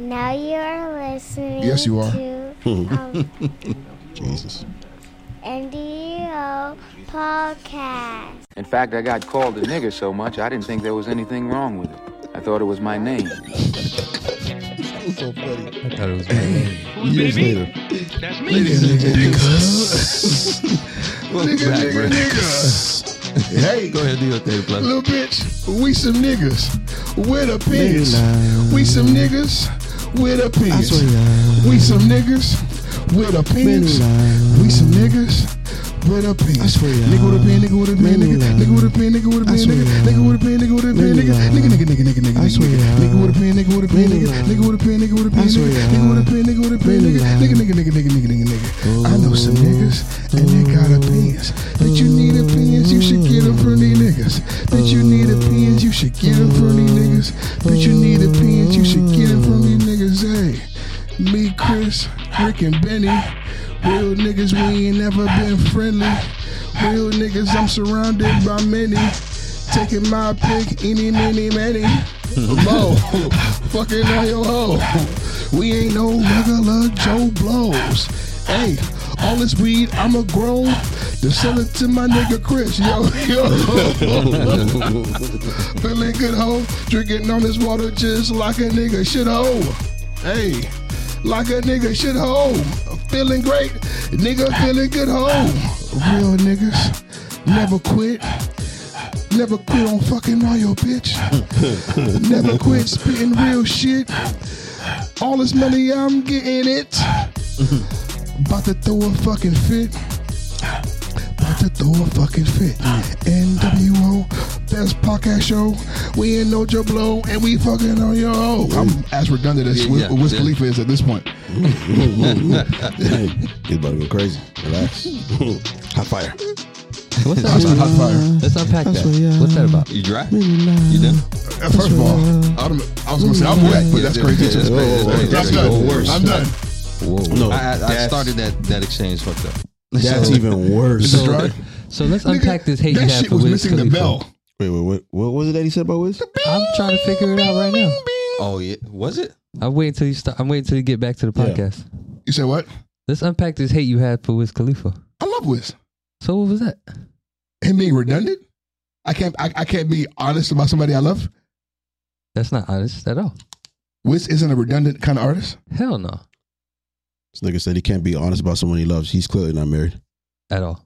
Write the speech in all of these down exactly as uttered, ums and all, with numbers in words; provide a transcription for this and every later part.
Now you're listening Yes, you are. to um, Jesus. N D O Podcast. In fact, I got called a nigger so much I didn't think there was anything wrong with it. I thought it was my name. That's so funny. I thought it was hey, Years later. That's me. Nigga, nigga, Welcome back, bro. nigga. Hey, Go ahead, do your thing, plus. little bitch, we some niggas with opinions. We some niggas with opinions. We some niggas with opinions. We some niggas with opinions. Nigga with a pen, nigga with a pen, nigga, nigga with a pen, nigga with a pen, nigga, nigga with a pen, nigga with a pen, nigga, nigga, nigga, nigga, nigga, nigga, nigga, nigga with a pen, nigga with a pen, nigga, nigga with a pen, nigga with a pen, nigga, nigga with a pen, nigga with a pen, nigga, nigga, nigga, nigga, nigga, nigga, nigga, nigga. I know some niggas and they got opinions. That you need opinions, you should get them from these niggas. That you need opinions, you should get them from these niggas. That you need opinions, you should get them from these niggas. Hey, me, Chris, Rick, and Benny. Real niggas, we ain't never been friendly. Real niggas, I'm surrounded by many. Taking my pick, any, many, many. Low, fucking on your hoe. We ain't no regular Joe Blows. Hey, all this weed, I'ma grow. To sell it to my nigga Chris. Yo, yo. Feeling good, ho. Drinking on this water just like a nigga should, ho. Hey, like a nigga should, ho. Feeling great, nigga feeling good, ho. Real niggas never quit. Never quit on fucking on your bitch. Never quit spitting real shit. All this money, I'm getting it. About to throw a fucking fit. About to throw a fucking fit. N W O, best podcast show. We ain't no Joe Blow, and we fucking on your hoe. I'm as redundant as Yeah, Wiz, yeah, Wiz yeah. Khalifa is at this point. Hey, he's about to go crazy. Relax. Hot fire. What's Hot, that? hot fire. Let's unpack that. What's that about? You dry? You done? Uh, First of all, I, don't, I was gonna say I'm wet, but that's crazy too. That's crazy. That's I'm crazy. done. Worse. I'm done. Whoa. No, I, I, I that's- started that, that exchange fucked up. That's So- even worse. Is it dry? So let's Nigga, unpack this hate you that have shit for was Wiz missing the Khalifa. bell. Wait, wait, wait. What was it that he said about Wiz? I'm trying to figure it out right now. Oh yeah, was it? I'm waiting till you start. I'm waiting till you get back to the Yeah. podcast. You said what? Let's unpack this hate you had for Wiz Khalifa. I love Wiz. So what was that? Him being redundant. I can't. I, I can't be honest about somebody I love. That's not honest at all. Wiz isn't a redundant kind of artist. Hell no. This nigga said he can't be honest about someone he loves. He's clearly not married. At all.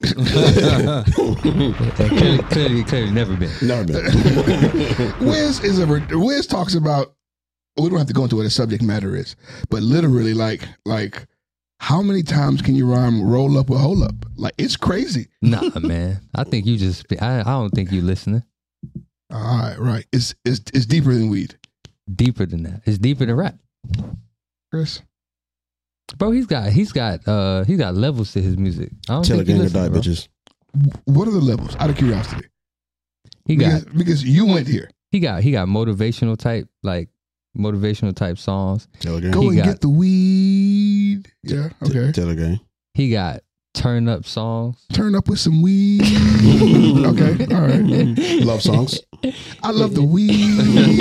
clearly, clearly, clearly never been. Never been. Wiz is a. re- Wiz talks about. We don't have to go into what the subject matter is, but literally, like, like, how many times can you rhyme roll up with hold up? Like, it's crazy. Nah, man. I think you just. I, I don't think you listening. All right, right. It's it's it's deeper than weed, Deeper than that. It's deeper than rap, Chris. bro. He's got. He's got. Uh. He's got levels to his music. I don't Tell a think you gang to listening, die, bro. bitches. What are the levels? Out of curiosity, He got. because, because you went here. He got. He got motivational type, like motivational type songs. Tell a gang. Go He and got- get the weed. Yeah, okay. Tell a gang. He got turn up songs. Turn up with some weed. Okay, all right. Love songs. I love the weed.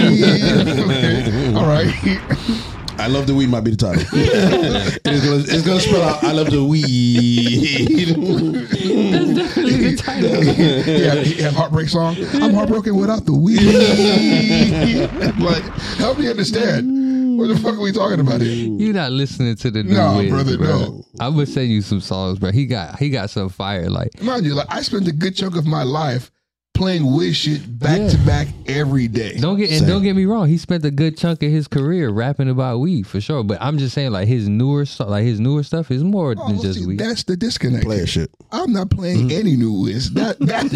Okay, all right. I love the weed might be the title. it's, gonna, it's gonna spell out I love the weed. That's definitely the title. Yeah, he have heartbreak song. I'm heartbroken without the weed. Like, help me understand. What the fuck are we talking about here? You not listening to the new No, Wiz, brother, bro. no. I'm gonna send you some songs, bro. He got he got some fire. Like Mind you, like I spent a good chunk of my life playing Wiz shit back Yeah. to back every day. don't get and Same. don't get me wrong. He spent a good chunk of his career rapping about weed for sure. But I'm just saying, like his newer so- like his newer stuff is more Oh, than well, just see, weed. that's the disconnect. Player shit. I'm not playing Mm-hmm. any new Wiz. That, that,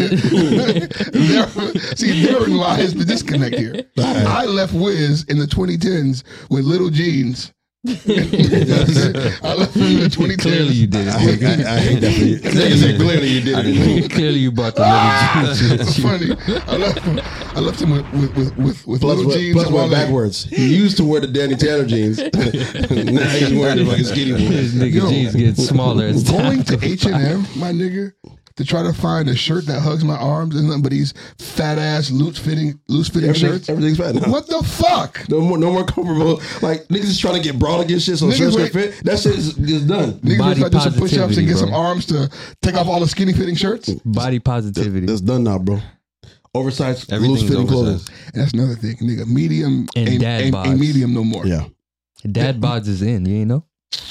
there, see, therein lies the disconnect here. I left Wiz in the twenty tens with Little Jeans. I left him in the twenty tens. Clearly you did I hate, it. I, I hate that for you. Nigga said clearly you did it. Clearly you brought the little jeans with It's you. funny. I left him. I left him with with with, with, with Plus, little what, jeans. plus and went Wale. backwards. He used to wear the Danny Tanner jeans. Now he's wearing the fucking skinny His ones. nigga Yo, jeans getting smaller as time Going to goes H and M, my nigga, to try to find a shirt that hugs my arms and nothing but these fat ass loose fitting loose fitting Everything, shirts. everything's fat now. What the fuck? No more, no more comfortable. Like niggas is trying to get broad against shit so Niggas shirts can wait- fit. That shit is, is done. Niggas Body try to do some push ups and positivity, get some bro. arms to take off all the skinny fitting shirts. Body positivity. That's done now, bro. Oversized, loose Everything's fitting clothing. oversized. And that's another thing, nigga. Medium And ain't, dad ain't, bods. ain't medium no more. Yeah. Dad bods is in. You ain't know?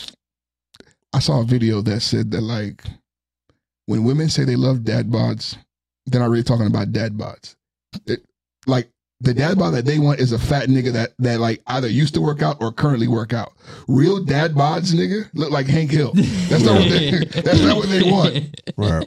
I saw a video that said that like when women say they love dad bods, they're not really talking about dad bods. It, like the dad bod that they want is a fat nigga that that like either used to work out or currently work out. Real dad bods, nigga, look like Hank Hill. That's not what they. That's not what they want. Right.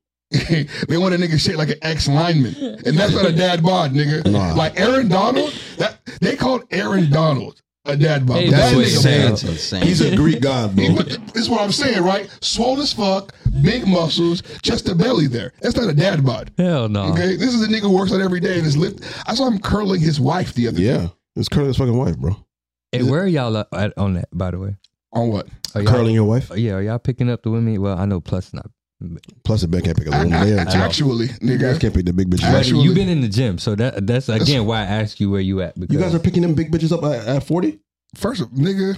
They want a nigga shaped like an ex lineman, and that's not a dad bod, nigga. Nah. Like Aaron Donald, that they called Aaron Donald a dad bod. Hey, that that's what nigga, he said. That's insane. He's a Greek god, bro. He- but this is what I'm saying, right? Swole as fuck, big muscles, just a belly there. That's not a dad bod. Hell no. Okay, this is a nigga who works out every day and is lift. I saw him curling his wife the other day. Yeah. It's curling his fucking wife, bro. Hey, where are y'all at on that? By the way, On what? are y'all, Curling your wife? oh, yeah, are y'all picking up the women? Well, I know Plus not. Plus, the Ben can't pick up the I- woman I- there. I- actually, You guys nigga, can't pick the big bitches Actually- up. Actually- You've been in the gym, so that that's again why I asked you where you at. Because You guys are picking them big bitches up at, at forty? first of nigga,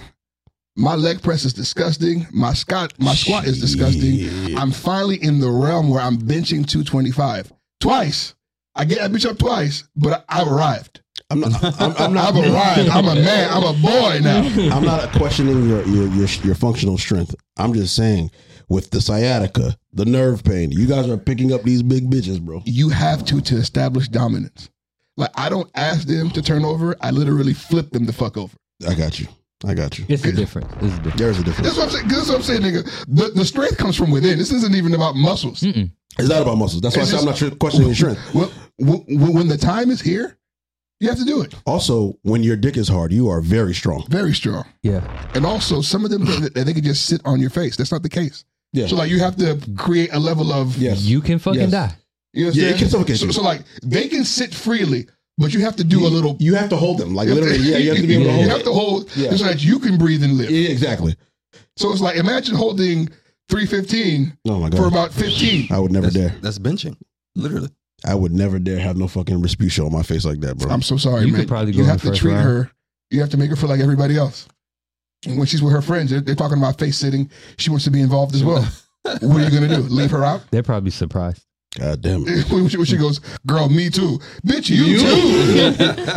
my leg press is disgusting. My squat, my squat is disgusting. Shit. I'm finally in the realm where I'm benching two twenty-five twice. I get that bitch up twice, but I, I've arrived. I'm not. I'm, I'm not. I've arrived. I'm a man. I'm a boy now. I'm not questioning your, your your your functional strength. I'm just saying, with the sciatica, the nerve pain, you guys are picking up these big bitches, bro. You have to to establish dominance. Like I don't ask them to turn over. I literally flip them the fuck over. I got you. I got you. it's a difference. It's a difference. There's a difference. That's what I'm saying. That's what I'm saying, nigga. The, the strength comes from within. This isn't even about muscles. Mm-mm. It's not about muscles. That's why I It's said I'm not sure- questioning your strength. Well, when, when the time is here, you have to do it. Also, when your dick is hard, you are very strong. Very strong. Yeah. And also, some of them that they can just sit on your face. That's not the case. Yeah. So like, you have to create a level of. Yes. You can fucking Yes. die. You Yeah, understand? it can suffocate so, you. so like, they can sit freely, but you have to do a little. You have to hold them. Like you have literally, to- yeah, you have to be able to You hold have it. to hold Yeah. so that you can breathe and live. Yeah, exactly. So it's like, imagine holding three fifteen Oh my for god. about fifteen. I would never that's, dare. that's benching, literally. I would never dare have no fucking Respucia on my face like that, bro. I'm so sorry, You man. could probably go you in have the to first treat round. her. You have to make her feel like everybody else. And when she's with her friends, they're, they're talking about face sitting. She wants to be involved as well. What are you gonna do? Leave her out? They're probably surprised. God damn. when, she, when she goes, girl, me too. Bitch, you, too.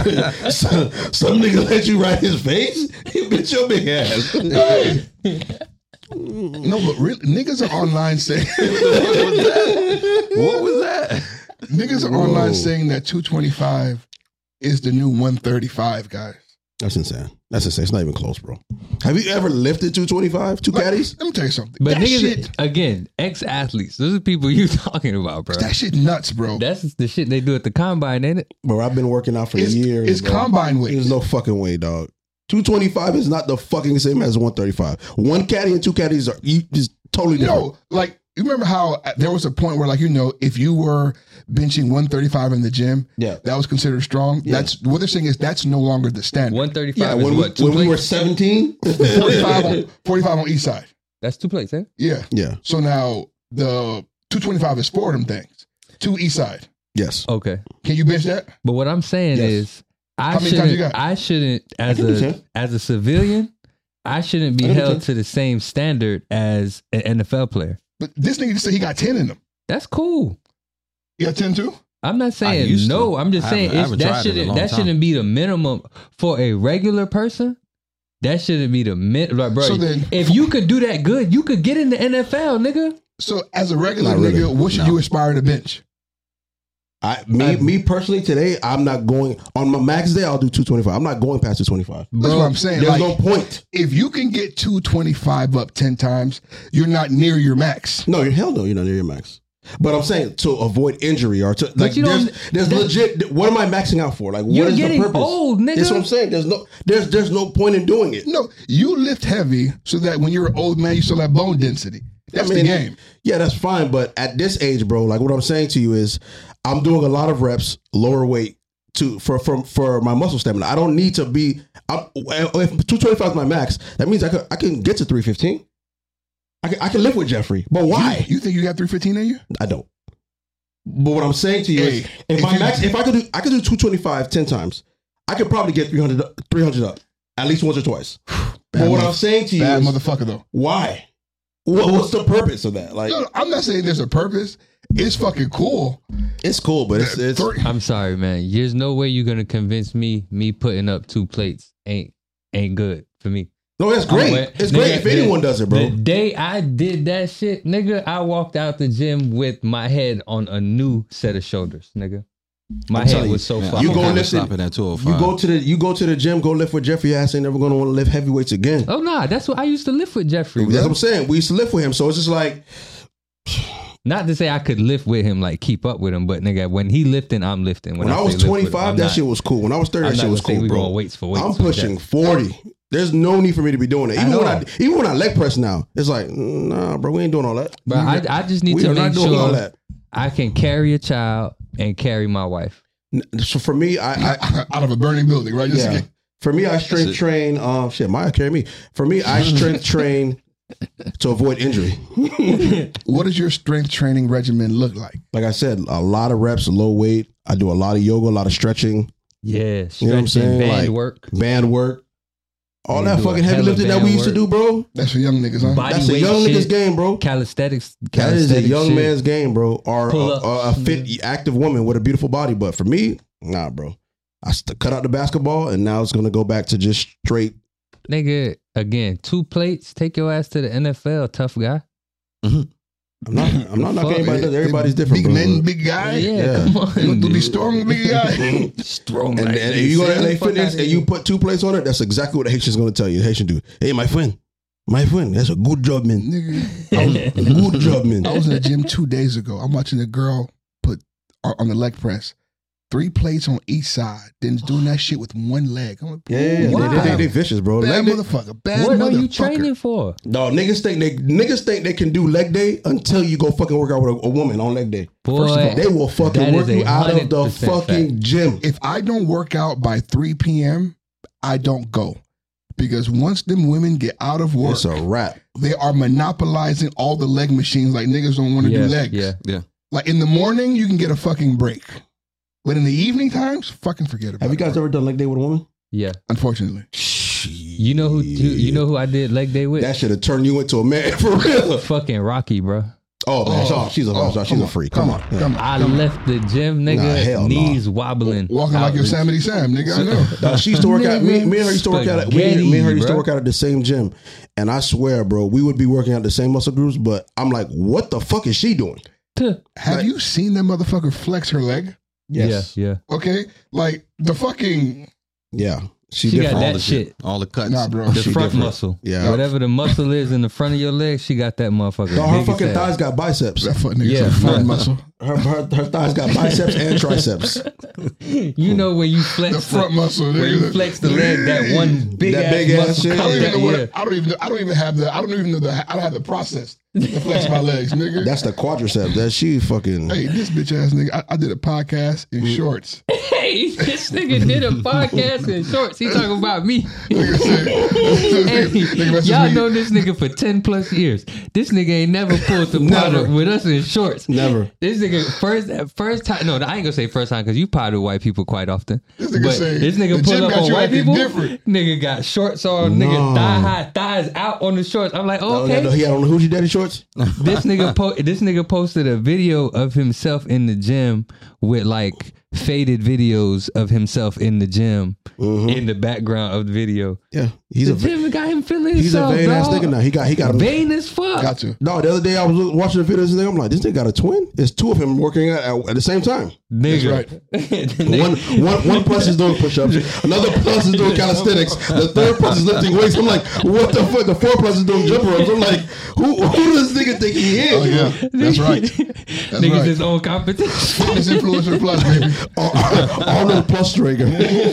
some, some nigga let you ride his face? Bitch, your big ass. No, but really, niggas are online saying What was that? niggas are Whoa. online saying that two twenty-five is the new one thirty-five, guys. That's insane. That's insane. It's not even close, bro. Have you ever lifted two twenty-five? Two Like, caddies? let me tell you something. But that niggas, shit, again, ex athletes. Those are people you talking about, bro. that shit nuts, bro. That's the shit they do at the combine, ain't it? Bro, I've been working out for It's, years. it's bro. combine weight. There's no fucking way, dog. two twenty-five is not the fucking same as one thirty-five. One caddy and two caddies are you just totally different. No, like you remember how uh, there was a point where, like, you know, if you were benching one thirty-five in the gym, Yeah. that was considered strong. Yeah. That's what they're saying is that's no longer the standard. one thirty-five Yeah, is when, what? we, Two when we were plates? seventeen. forty-five, on, forty-five on each side. That's two plates, eh? Yeah. Yeah. So now the two twenty-five is four of them things. Two each side. Yes. Okay. Can you bench that? But what I'm saying Yes. is, I How many times you shouldn't. got? I shouldn't, as can do a ten. as a civilian, I shouldn't be I can do held ten. to the same standard as an N F L player. But this nigga just said he got ten in them. That's cool. You got ten too? I'm not saying used no. to. I'm just I saying haven't- I it's, haven't that tried it in a shouldn't long that time. shouldn't be the minimum for a regular person. That shouldn't be the min. Like, bro, So then- if you could do that good, you could get in the N F L, nigga. So as a regular Not really. nigga, what should No. you aspire to bench? I me me personally today, I'm not going on my max day. I'll do two twenty-five. I'm not going past two twenty-five. That's what I'm saying. There's Like, no point. if you can get two twenty-five up ten times, you're not near your max. No, you're hell no. You're not near your max. But I'm saying to avoid injury or to like you don't- there's, there's that- legit. What am I maxing out for? Like, what You're is the getting purpose? old, nigga. That's what I'm saying. There's no there's there's no point in doing it. No, you lift heavy so that when you're an old man, you still have bone density. That's I mean, the game. Yeah, that's fine. But at this age, bro, like what I'm saying to you is, I'm doing a lot of reps, lower weight to for for for my muscle stamina. I don't need to be. I'm, if two twenty-five is my max, that means I could I can get to three fifteen. I can, I can live with Jeffrey, but why? You, you think you got three fifteen in you? I don't. But what I'm saying to you Hey, is, if, if my you- max, if I could do, I could do two twenty-five ten times. I could probably get three hundred, three hundred up at least once or twice. But what mother- I'm saying to you Bad is, motherfucker though. why? What, what's the purpose of that? Like, No, no, I'm not saying there's a purpose. It's fucking cool. it's cool, but it's it's. Three- I'm sorry, man. There's no way you're gonna convince me. Me putting up two plates ain't ain't good for me. No, it's great. I'm aware- It's nigga, great if the- anyone does it, bro. The day I did that shit, nigga, I walked out the gym with my head on a new set of shoulders, nigga. My I'm telling head you, was so Man, far. You I'm go kinda lift it- stopping at two oh You five. go to the you go to the gym, go lift with Jeffrey. Your ass ain't never gonna want to lift heavyweights again. Oh nah, that's what I used to lift with Jeffrey. That's Bro. what I'm saying. We used to lift with him, so it's just like Not to say I could lift with him, like keep up with him, but nigga, when he lifting, I'm lifting. when I, say was lift with him, twenty-five, I'm that not- shit was cool. When I was thirty, I'm that not shit was gonna say cool, we bro. going weights for weights I'm with pushing that. forty. There's no need for me to be doing it. I Even know. when I even when I leg press now, it's like nah, bro. We ain't doing all that. But I, I just need we to are not make doing all sure that. I can carry a child and carry my wife. So for me, I, I Out of a burning building, right? Just yeah. again. For me, I strength it. train. Um, shit, Maya carry me. For me, I strength train to avoid injury. What does your strength training regimen look like? Like I said, a lot of reps, low weight. I do a lot of yoga, a lot of stretching, Yeah, You know what I'm stretching, saying? band Like, work, band work, all You that do a fucking heavy hella lifting that we band used to work. do, bro. That's for young niggas, huh? Body That's a weight young shit. nigga's game, bro. calisthenics. That is a calisthenics young shit. man's game, bro. Or a, Pull-ups. a, a fit, active woman with a beautiful body. But for me, nah, bro. I st- cut out the basketball, and now it's gonna go back to just straight. Nigga, again, two plates. Take your ass to the N F L, tough guy. I'm not. I'm not knocking Fuck. anybody. does. Everybody's different, Big bro. men, big guy. Yeah, Yeah. come on. You want to be dude. strong, big guy. Strong And, like and this. if you go to Get L A the fuck Fitness outta and you here. put two plates on it, that's exactly what the Haitian's gonna tell you. The Haitian dude, hey, my friend, my friend, that's a good job, man. Nigga, I was, Good job, man. I was in the gym two days ago. I'm watching a girl put on the leg press three plates on each side, then doing that shit with one leg. I'm like, Yeah, yeah, yeah. Wow. They, they, they vicious, bro. bad Leg day- motherfucker. Bad What motherfucker. are you training for? No, niggas think they niggas think they can do leg day until you go fucking work out with a, a woman on leg day. Boy, First of all, they will fucking that work is you a out of hundred the percent fucking fact. gym. If I don't work out by three p.m., I don't go. Because once them women get out of work, It's a wrap. they are monopolizing all the leg machines like niggas don't want to Yeah, do legs. yeah. Yeah. Like in the morning, you can get a fucking break. But in the evening times, fucking forget about Have you it. guys bro. ever done leg day with a woman? Yeah. Unfortunately. You know who? You, you know who I did leg day with? That should have turned you into a man for real. Fucking Rocky, bro. Oh man, Oh, she's a oh, she's come a on, freak. Come Come on. on. Come on. I come on. left the gym, nigga, Nah, hell no. knees wobbling. Walking like out. Yosemite Sam, nigga. I know. Uh, she used to work out. Me, me and her used to work out. At, me, and- me and her used to Spaghetti, work out at the same gym, and I swear, bro, we would be working out the same muscle groups. But I'm like, what the fuck is she doing? Tuh. Have you seen that motherfucker flex her leg? Yes. Yeah, yeah. Okay? Like the fucking Yeah, she, She got different. that All the shit. All the cuts. Nah, bro. The she front different. muscle. Yeah. Whatever the muscle is in the front of your leg, she got that motherfucker. No, her big as fucking hell. thighs got biceps. that fuck nigga Yeah, yeah, front yeah. muscle. Her, her her thighs got biceps and triceps. You know when you flex The front muscle. when you nigga. flex the leg, that one big That ass big ass muscle. shit. I don't comes even know out, what. yeah. I don't even. I don't even have the. I don't even know the. I don't have the process to flex my legs, nigga. That's the quadriceps. That she fucking. Hey, this bitch ass nigga. I, I did a podcast in Mm. shorts. Hey, this nigga did a podcast in shorts. He talking about me. Nigga said, Hey, nigga messaged y'all me. know this nigga for ten plus years. This nigga ain't never pulled the powder Never. with us in shorts. Never. This nigga first first time. No, I ain't gonna say first time because you powder white people quite often. This nigga but say, this "The nigga gym pull up got on you white acting people. different." Nigga got shorts on. No. Nigga thigh high, thighs out on the shorts. I'm like, Oh, okay. no, he had on the hoochie daddy shorts. This nigga po- this nigga posted a video of himself in the gym with like faded videos of himself in the gym in the background of the video. Yeah, he's The a gym got him feeling he's a himself, vain ass dog. nigga now. He got he got a Vain as fuck. Got to. No, the other day I was look- watching the videos and I'm like, this nigga got a twin. There's two of him working at, at, at the same time. Nigga. right. One, one, one plus is doing push-ups. Another plus is doing calisthenics. The third plus is lifting weights. I'm like, what the fuck? The fourth plus is doing jump ropes. I'm like, who, who does this nigga think he is? Oh yeah, that's right. That's Niggas right. his own competition. Fitness influencer plus, baby. Arnold plus striker.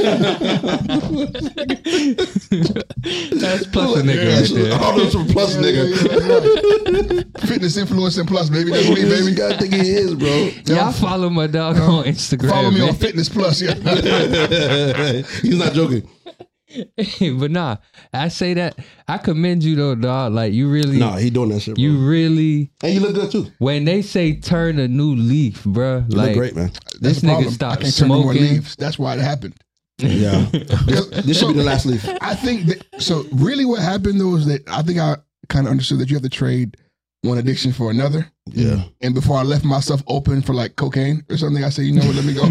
That's plus a nigga right there. Arnold's a plus Yeah, yeah, nigga. yeah, that's right. Fitness influencer plus, baby. That's Who me, does this baby. guy think he is, bro? Y'all follow my dog on Instagram. Follow me man. on Fitness Plus. Yeah. He's not joking. But nah, I say that I commend you though, dog. Like you really, Nah, he doing that shit, bro. you really. And you look good too. When they say turn a new leaf, bruh, You like look great, man. this That's the nigga problem. I stopped can't turn no more smoking. leaves. That's why it happened. Yeah. this, this should be the last leaf. I think that, so. Really, what happened though is that I think I kind of understood that you have to trade one addiction for another. Yeah. And before I left myself open for like cocaine or something, I said, you know what? Let me go.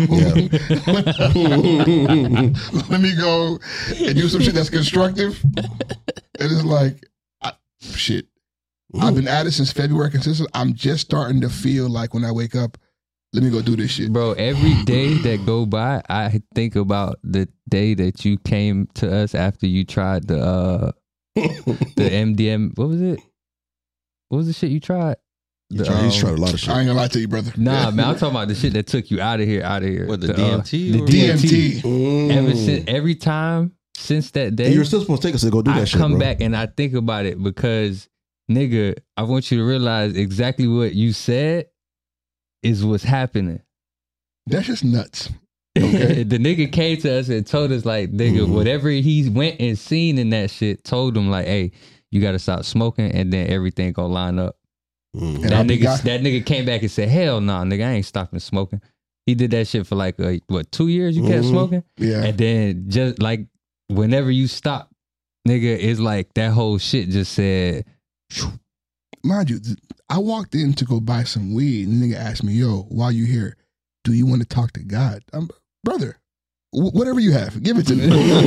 Let me go and do some shit that's constructive. And it's like, I, shit. I've been at it since February consistent. I'm just starting to feel like when I wake up, let me go do this shit. Bro, every day that go by, I think about the day that you came to us after you tried the uh, the M D M. What was it? What was the shit you tried? He The, tried, he's um, tried a lot of shit. I ain't gonna lie to you, brother. Nah, man, I'm talking about the shit that took you out of here, out of here. What, the uh, D M T the or- D M T. D M T. Mm. Ever since, every time since that day, And you were still supposed to take us to go do that I shit, come bro. back and I think about it because, nigga, I want you to realize exactly what you said is what's happening. That's just nuts. the nigga came to us and told us like, nigga, Mhm. whatever he went and seen in that shit, told him like, hey, you got to stop smoking, and then everything gonna line up. Mm. And I'll That be nigga, got- that nigga came back and said, hell no, nah, nigga, I ain't stopping smoking. He did that shit for like uh, what two years? You kept Mhm. smoking, Yeah. and then just like whenever you stop, nigga, it's like that whole shit just said. Mind you, th- I walked in to go buy some weed, and the nigga asked me, yo, while you here, do you want to talk to God? I'm, brother, wh- whatever you have, give it to me.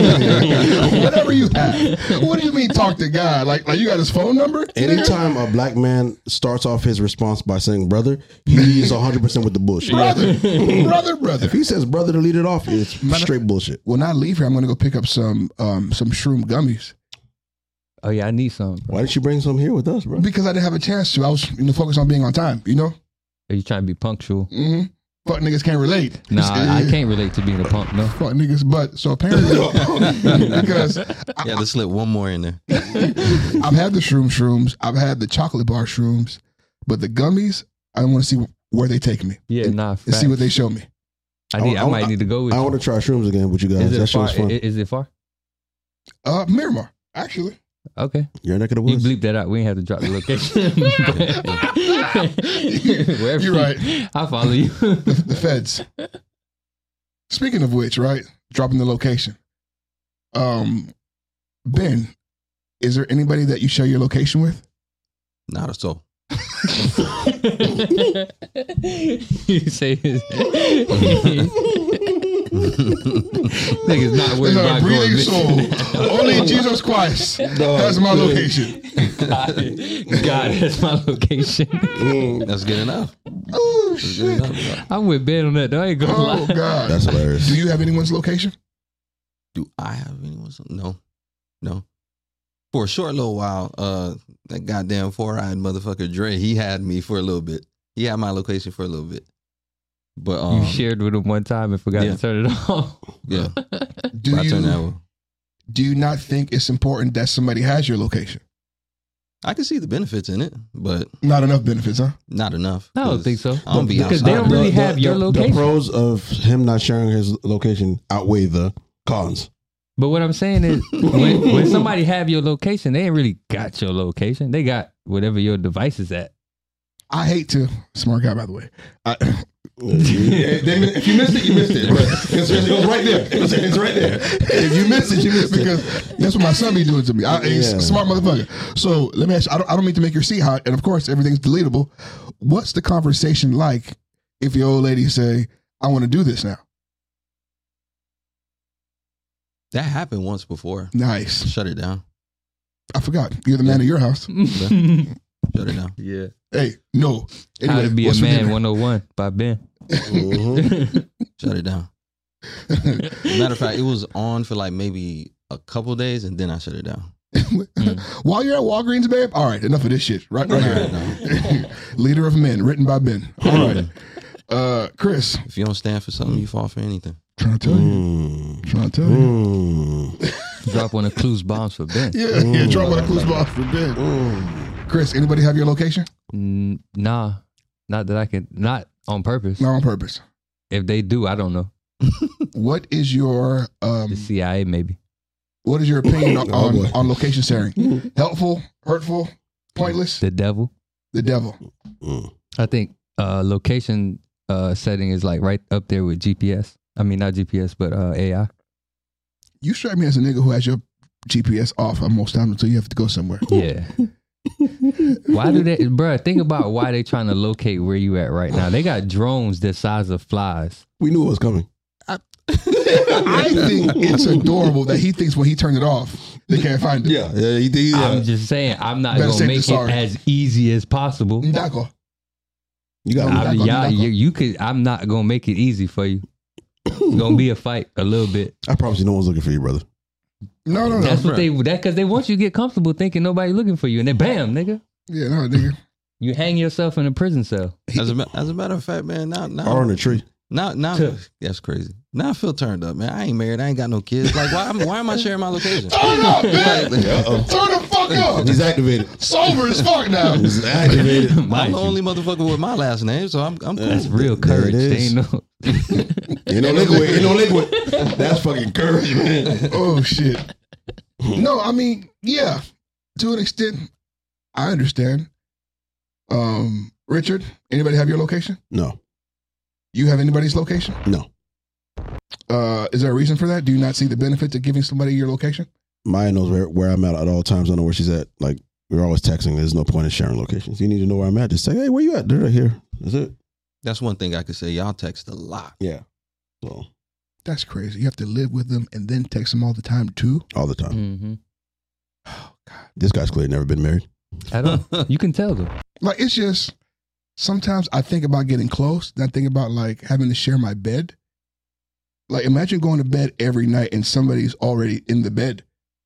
Whatever you have. What do you mean talk to God? Like, like you got his phone number? Anytime a black man starts off his response by saying brother, he is one hundred percent with the bullshit. Brother, brother, brother. If he says brother to lead it off, it's Matter- straight bullshit. When I leave here, I'm going to go pick up some um, some shroom gummies Oh yeah, I need some. Bro. Why didn't you bring some here with us, bro? because I didn't have a chance to. I was you know, focused on being on time, you know? Are you trying to be punctual? Mm-hmm. Fuck niggas can't relate. Nah, I, I can't relate to being a punk. No. Fuck niggas, but so apparently, because You had to slip one more in there. I've had the shroom shrooms, I've had the chocolate bar shrooms, but the gummies, I want to see where they take me. Yeah, and, nah. and Facts. see what they show me. I need. I, I- might I- need to go with I you. want to try shrooms again with you guys. Is That it shit far? was fun. Is, is it far? Uh, Miramar, actually. Okay. Your neck of the You woods. bleep that out. We ain't have to drop the location. Wherever You're right. you- I follow you. The feds. Speaking of which, right? Dropping the location. Um, Ben, is there anybody that you share your location with? Not a soul. You say his niggas not worried There's about a breathing going soul. Only Jesus Christ has my location. God, that's my location. That's good enough. Oh That's good shit! enough. I'm with Ben on that. Though. I ain't gonna Oh lie. god! That's hilarious. Do you have anyone's location? Do I have anyone? No, no. For a short little while, uh, that goddamn four-eyed motherfucker Dre, he had me for a little bit. He had my location for a little bit. But um, You shared with him one time and forgot yeah. to turn it off. yeah, Do I turned that you one. do you not think it's important that somebody has your location? I can see the benefits in it, but Not enough benefits, huh? not enough. I don't 'cause think so. I don't be Because outside. they don't really have your the, location. The pros of him not sharing his location outweigh the cons. But what I'm saying is, when, when somebody have your location, they ain't really got your location. They got whatever your device is at. I hate to smart guy, by the way. I, If you missed it, you missed it. It's, it goes right there. It's, it's right there. If you missed it, you missed it. because that's what my son be doing to me. I, he's Yeah. a smart motherfucker. So let me ask you, I don't, I don't mean to make your seat hot, and of course everything's deletable. What's the conversation like if the old lady say, I want to do this now? That happened once before. Nice. Shut it down. I forgot. You're the man of your house. Shut it down. Yeah. Hey, no. How Anyway, to Be a what's for Man dinner? one oh one by Ben. Mhm. Shut it down. Matter of fact, it was on for like maybe a couple days, and then I shut it down. While you're at Walgreens, babe. All right, enough of this shit. Right, right here. Leader of Men, written by Ben. All right. Uh, Chris, If you don't stand for something, you fall for anything. trying to tell you. Mm. Trying to tell you. Mm. Drop one of Clues bombs for Ben. Yeah, yeah, drop one of clues box for Ben. Mm. Chris, anybody have your location? N- nah, not that I can. Not on purpose. Not on purpose. If they do, I don't know. What is your um The C I A maybe. What is your opinion on, Oh, on, boy. on location sharing? Helpful, hurtful, pointless? The devil. The devil. Mm. I think uh, location uh, setting is like right up there with G P S. I mean, not G P S, but uh, A I. You strike me as a nigga who has your G P S off most times until you have to go somewhere. Yeah. Why do they, bruh, think about why they trying to locate where you at right now. They got drones the size of flies. We knew it was coming. I think it's adorable that he thinks when he turned it off, they can't find it. Yeah, yeah, he did. I'm Yeah. just saying, I'm not Better going to safe make than it sorry. as easy as possible. Ndaco. You got I'm I, not yeah, gonna- you, you could. I'm not gonna make it easy for you. It's gonna be a fight a little bit. I promise you, no one's looking for you, brother. No, no, no. That's what they. That because they want you to get comfortable thinking nobody looking for you, and then bam, nigga, Yeah, no, nigga. you hang yourself in a prison cell. As a, ma- as a matter of fact, man, now, now, Or on a tree. now, now, that's crazy. Now I feel turned up, man. I ain't married. I ain't got no kids. Like, why, why am I sharing my location? Turn up, man. Uh-oh. Turn the fuck up. He's activated. Sober as fuck now. He's activated. I'm Mind the you. only motherfucker with my last name, so I'm, I'm cool. That's real There it courage. They is. ain't no. Ain't no liquid. Ain't no liquid. That's fucking courage, man. Oh shit. No, I mean, yeah. To an extent, I understand. Um, Richard, anybody have your location? No, You have anybody's location? no. Uh, is there a reason for that? Do you not see the benefit to giving somebody your location? Maya knows where, where I'm at at all times. I know where she's at. Like, we're always texting. There's no point in sharing locations. You need to know where I'm at. Just say, hey, where you at? They're right here. That's it. That's one thing I could say. Y'all text a lot. Yeah. So, That's crazy. You have to live with them and then text them all the time too. all the time. Mm-hmm. Oh God. This guy's clearly never been married. I don't. You can tell them. Like it's just sometimes I think about getting close. Then I think about like having to share my bed. Like imagine going to bed every night and somebody's already in the bed.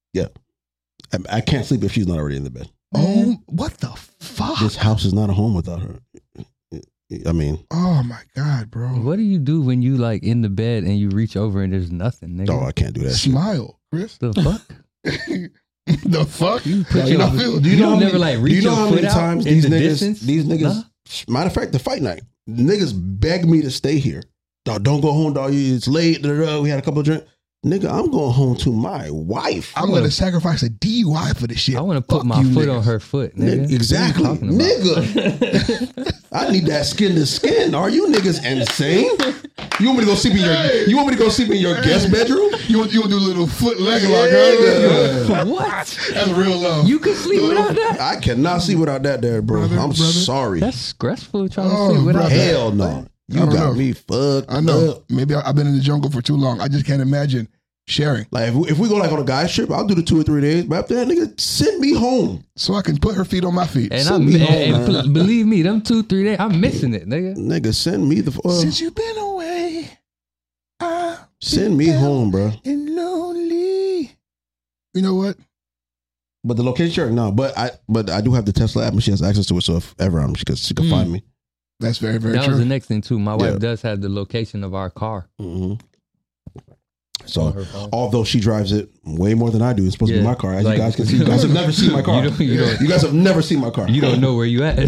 I, I can't sleep if she's not already in the bed. Oh, what the fuck? This house is not a home without her. I mean, Oh my God, bro. What do you do when you like in the bed and you reach over and there's nothing, nigga? oh, I can't do that shit. Smile, Chris. The fuck? The fuck? You put You your, know- you, do you know how never many- like do reach you know your how foot many out times in these the niggas, distance? these niggas, Nah. matter of fact, the fight night, niggas begged me to stay here. Dog, don't go home, dog. It's late. Da, da, da. We had a couple of drinks. Nigga, I'm going home to my wife. I'm gonna sacrifice a D U I for this shit. I want to put Fuck my you foot niggas. on her foot, nigga. Nigga, exactly. What are you talking about? Nigga. I need that skin to skin. Are you niggas insane? You want me to go sleep in your you want me to go sleep in your guest bedroom? You want you want to do a little foot leg lock? Yeah. Huh? What? That's real love. You can sleep without that? I cannot sleep without that there, bro. Brother, I'm brother. sorry. That's stressful trying to Oh, sleep without brother. that. Hell no. I You don't got know. me fucked I know. up. Maybe I, I've been in the jungle for too long. I just can't imagine sharing. Like if we, if we go like on a guy's trip, I'll do the two or three days. But after that, nigga, send me home. So I can put her feet on my feet. And Send I'm me and, home, and man. pl- believe me, them two three days, I'm missing it, nigga. Nigga, send me the uh, Since you've been away, I've send me been home, bro. down and lonely. You know what? But the location, sure, no. But I but I do have the Tesla app, and she has access to it. So if ever I'm, she could she could Mm. find me. That's very very That true. was the next thing too. My wife Yeah. does have the location of our car hmm on So her phone. although she drives it way more than I do, it's supposed to Yeah. be my car. As Like- you guys can see, you guys have never seen my car. You don't, you don't, You guys have never seen my car. you don't know where you at.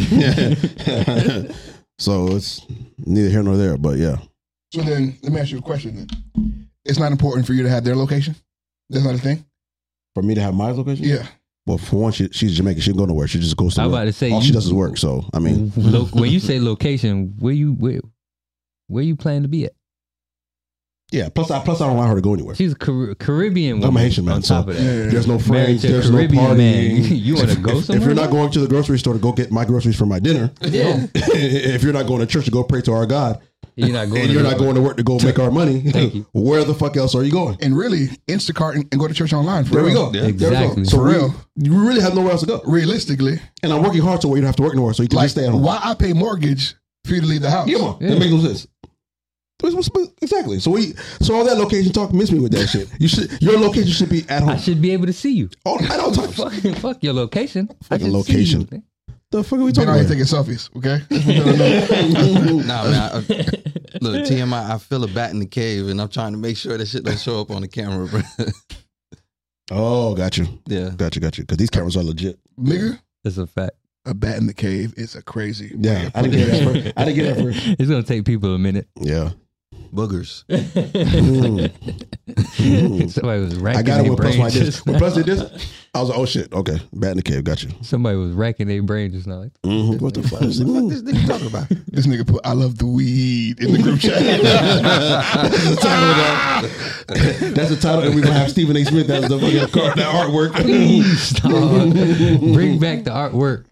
So it's neither here nor there. But yeah, So then, let me ask you a question. Then, it's not important for you to have their location. That's not a thing. for me to have my location, Yeah. Well, for one, she, she's Jamaican. She can go nowhere. She just goes to I was work. about to say, All she you- does is work. So I mean, Lo- when you say location, where you where where you plan to be at? yeah. Plus, I plus I don't allow her to go anywhere. She's a Car- Caribbean woman. I'm a Haitian man, On top so of that, Yeah. There's no Married friends. to a There's no Caribbean partying. man. You want to If- go if, somewhere? if you're not going to the grocery store to go get my groceries for my dinner, yeah, if you're not going to church to go pray to our God, you're not going. and to you're the- not going to work to go make our money, Thank you. where the fuck else are you going? And really, Instacart and, and go to church online. For There we real. go. There we go. Exactly. So For we- real. you really have nowhere else to go. Realistically, And I'm working hard so you don't have to work nowhere, so you can like just stay at home. why I pay mortgage for you to leave the house? Come on, Yeah. that makes no sense. What's- what's- Exactly. So we, so all that location talk, miss me with that shit. You should, your location should be at I home. should be able to see you. All, at all times. Fuck, fuck your location. I Fucking should location. See you. The fuck are we Ben talking out here about? taking selfies. Okay. No, no. Nah, man. I, look, T M I, I feel a bat in the cave, and I'm trying to make sure that shit don't show up on the camera, bro. Oh, got you, yeah. got you, got you. Because these cameras are legit. Nigga, That's a fact. a bat in the cave is a crazy. Yeah, I didn't get that first. I didn't get that first. It's gonna take people a minute. Yeah, Boogers. Mm. Mm. Somebody was racking I got it their when Plus brain like this. just When now. Plus did this, I was like, oh shit, okay. Bat in the cave, got you. Somebody was racking their brain just now. Like, Mm-hmm. What the fuck? What the fuck this nigga talking about? This nigga put "I love the weed" in the group chat. That's the title of that. That's the title, and we're gonna have Stephen A. Smith as the fucking card, that artwork. please, dog. Bring back the artwork.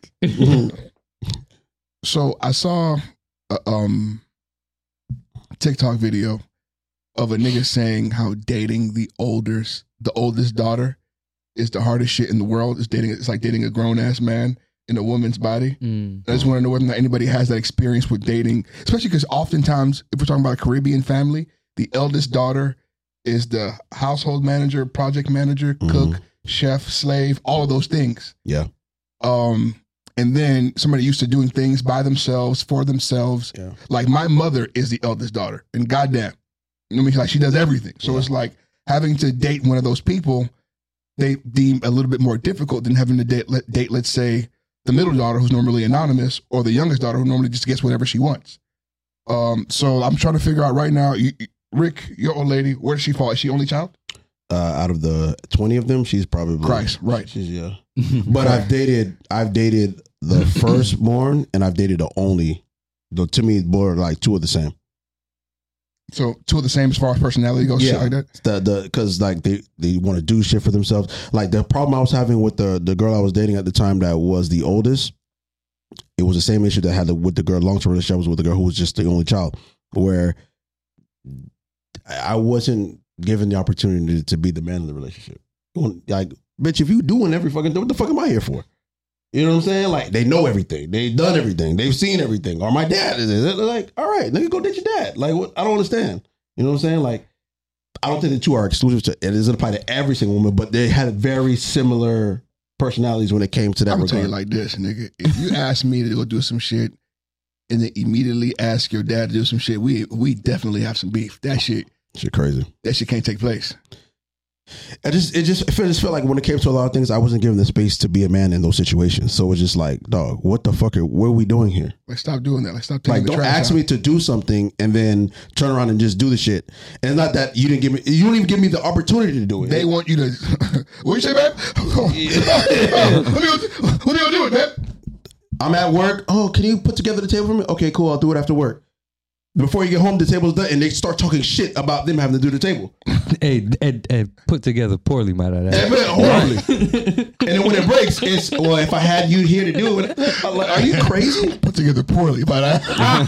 So I saw a um, TikTok video of a nigga saying how dating the oldest, the oldest daughter, is the hardest shit in the world. It's dating. It's like dating a grown ass man in a woman's body. Mm. I just want to know whether or not anybody has that experience with dating, especially because oftentimes, if we're talking about a Caribbean family, the eldest daughter is the household manager, project manager, cook, Mhm. chef, slave, all of those things. Yeah. Um, and then somebody used to doing things by themselves, for themselves. Yeah. Like my mother is the eldest daughter, and goddamn, I mean, like she does everything. So Yeah. it's like having to date one of those people, they deem a little bit more difficult than having to date, let, date, let's say, the middle daughter who's normally anonymous, or the youngest daughter who normally just gets whatever she wants. Um, so I'm trying to figure out right now, you, Rick, your old lady, where does she fall? Is she only child? Uh, out of the twenty of them, she's probably Christ, right. She's yeah. But I've dated, I've dated the firstborn, and I've dated the only. Though to me, boy, like two of the same. So two of the same as far as personality goes, shit like that. The the because like they they want to do shit for themselves. Like the problem I was having with the the girl I was dating at the time that was the oldest, it was the same issue that I had with the girl long term relationship was with the girl who was just the only child, where I wasn't given the opportunity to be the man of the relationship. Like, bitch, if you doing every fucking thing, what the fuck am I here for? You know what I'm saying? Like, they know everything. They've done everything. They've seen everything. Or my dad is it. Like, all right, nigga, go date your dad. Like, what? I don't understand. You know what I'm saying? Like, I don't think the two are exclusive to, it doesn't apply to every single woman, but they had very similar personalities when it came to that I'm gonna tell you regard. like this, nigga. If you ask me to go do some shit and then immediately ask your dad to do some shit, we we definitely have some beef. That shit, Shit crazy. that shit can't take place. I just it just it just felt like when it came to a lot of things, I wasn't given the space to be a man in those situations. So it's just like, dog, what the fuck are what are we doing here? Like, stop doing that. Like, stop taking Like, the don't trash ask out. me to do something and then turn around and just do the shit. And it's not that you didn't give me, you don't even give me the opportunity to do it. They want you to. What you say, man? let me go. Let me go do it, man. I'm at work. Oh, can you put together the table for me? Okay, cool. I'll do it after work. Before you get home, the table's done, and they start talking shit about them having to do the table. Hey, and, and put together poorly, might I add. And man, horribly. And then when it breaks, it's well, if I had you here to do it, I'm like, are you crazy? Put together poorly, but I,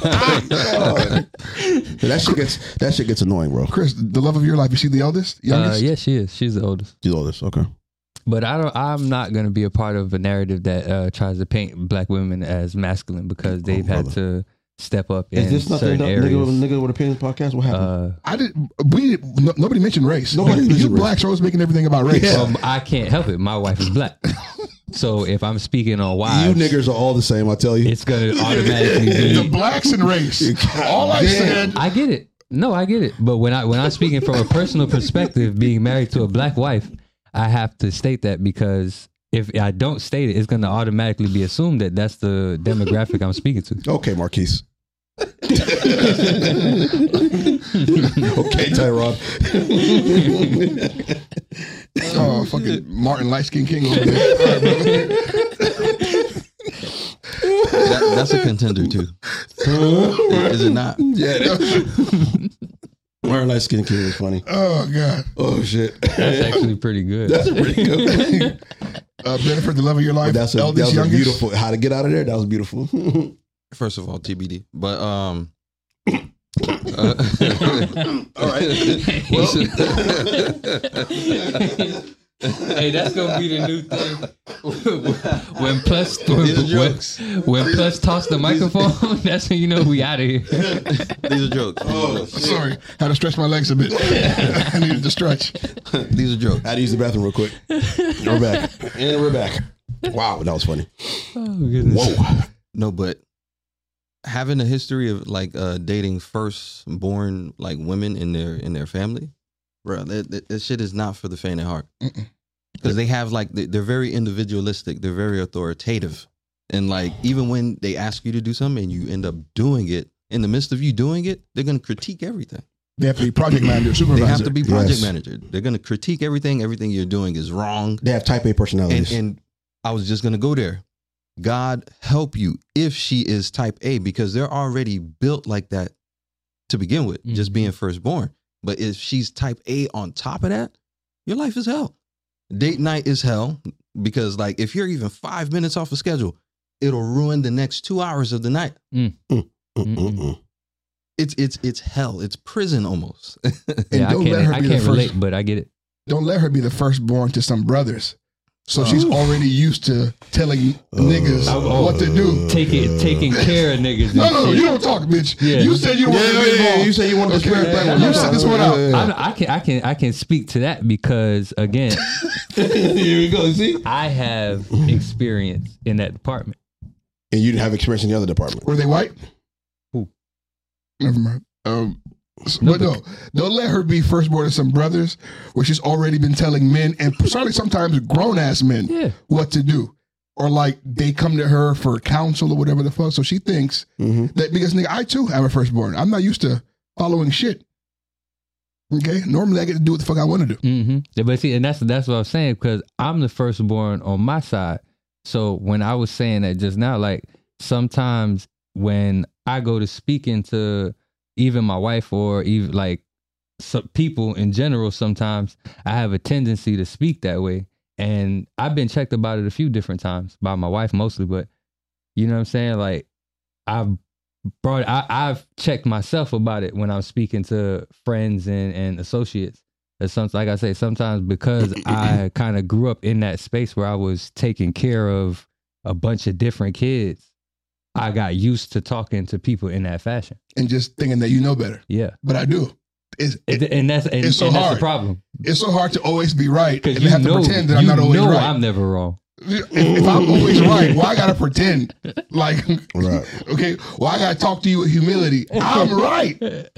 that shit gets that shit gets annoying, bro. Chris, the love of your life. Is she the eldest? Uh, Youngest? yeah, she is. She's the oldest. Do all this, okay? But I don't. I'm not going to be a part of a narrative that uh, tries to paint black women as masculine because they've had brother. to step up in Is this not the certain nigga, areas. nigga with opinions podcast? What happened? Uh, I did. We no, nobody mentioned race. Nobody you mentioned race. blacks are always making everything about race. Yeah. um, I can't help it. My wife is black, so if I'm speaking on you wives, niggas are all the same. I tell you. it's going to automatically The be. blacks and race. All I Damn. said. I get it. No, I get it. But when I when I'm speaking from a personal perspective, being married to a black wife, I have to state that because if I don't state it, it's going to automatically be assumed that that's the demographic I'm speaking to. Okay, Marquise. Okay, Tyrod. Oh, fucking Martin Light Skin King over there. All right, brother. That, that's a contender too. Is it not? Yeah. Wearing light skin king is funny. Oh God. Oh shit. That's actually pretty good. That's a pretty good. Uh, Benefit, the love of your life. That's a, that eldest, was a youngest. beautiful. How to get out of there? That was beautiful. First of all, T B D. But um. uh, All right. Hey, that's gonna be the new thing. When plus when, These are when, jokes. when plus toss the microphone, that's when you know we out of here. These are jokes. Oh, Sorry, had to stretch my legs a bit. I needed to stretch. These are jokes. I had to use the bathroom real quick. We're back. And we're back. Wow, that was funny. Oh goodness. Whoa. No, but having a history of like uh, dating first-born like women in their in their family, bro, that, that, that shit is not for the faint of heart. Because they have like they- they're very individualistic, they're very authoritative, and like even when they ask you to do something and you end up doing it, in the midst of you doing it, they're gonna critique everything. They have to be project manager, supervisor. They have to be project Yes. manager. They're going to critique everything. Everything you're doing is wrong. They have type A And, personalities. and I was just going to go there. God help you if she is type A, because they're already built like that to begin with, Mhm. just being firstborn. But if she's type A on top of that, your life is hell. Date night is hell, because like if you're even five minutes off a schedule, it'll ruin the next two hours of the night. Mm-mm-mm. It's it's it's hell. It's prison almost. And Yeah, I don't let can't. her I be the can't first- relate, but I get it. Don't let her be the firstborn to some brothers. So she's Oh. already used to telling niggas Oh. what to do. Taking taking care of niggas. No, and no, no, shit. you don't talk, bitch. Yeah. You said you don't want to be involved. You said you want to Okay. spread that one. You set this one out. I, I can I can I can speak to that because again, Here we go. See, I have experience in that department. and you didn't have experience in the other department. Were they white? Who? Never mind. Um, s- No, but no, don't let her be firstborn to some brothers where she's already been telling men and certainly sometimes grown ass men Yeah. what to do. Or like they come to her for counsel or whatever the fuck. So she thinks Mm-hmm. that because nigga, I too have a firstborn. I'm not used to following shit. Okay? Normally I get to do what the fuck I want to do. Mm-hmm. But see, and that's that's what I was saying because I'm the firstborn on my side. So when I was saying that just now, like sometimes when I go to speaking to even my wife or even like some people in general, sometimes I have a tendency to speak that way. And I've been checked about it a few different times by my wife mostly, but you know what I'm saying? Like I've brought, I, I've checked myself about it when I'm speaking to friends and, and associates. It's some, like I say, sometimes because I kind of grew up in that space where I was taking care of a bunch of different kids, I got used to talking to people in that fashion. And just thinking that you know better. Yeah. But I do. It's, And, and that's, and, It's so and that's hard. the problem. it's so hard to always be right and Because then you have to know, pretend that I'm you not always know right. I'm never wrong. If, if I'm always right, why I gotta pretend? Like, Right. okay, well, I gotta talk to you with humility. I'm right.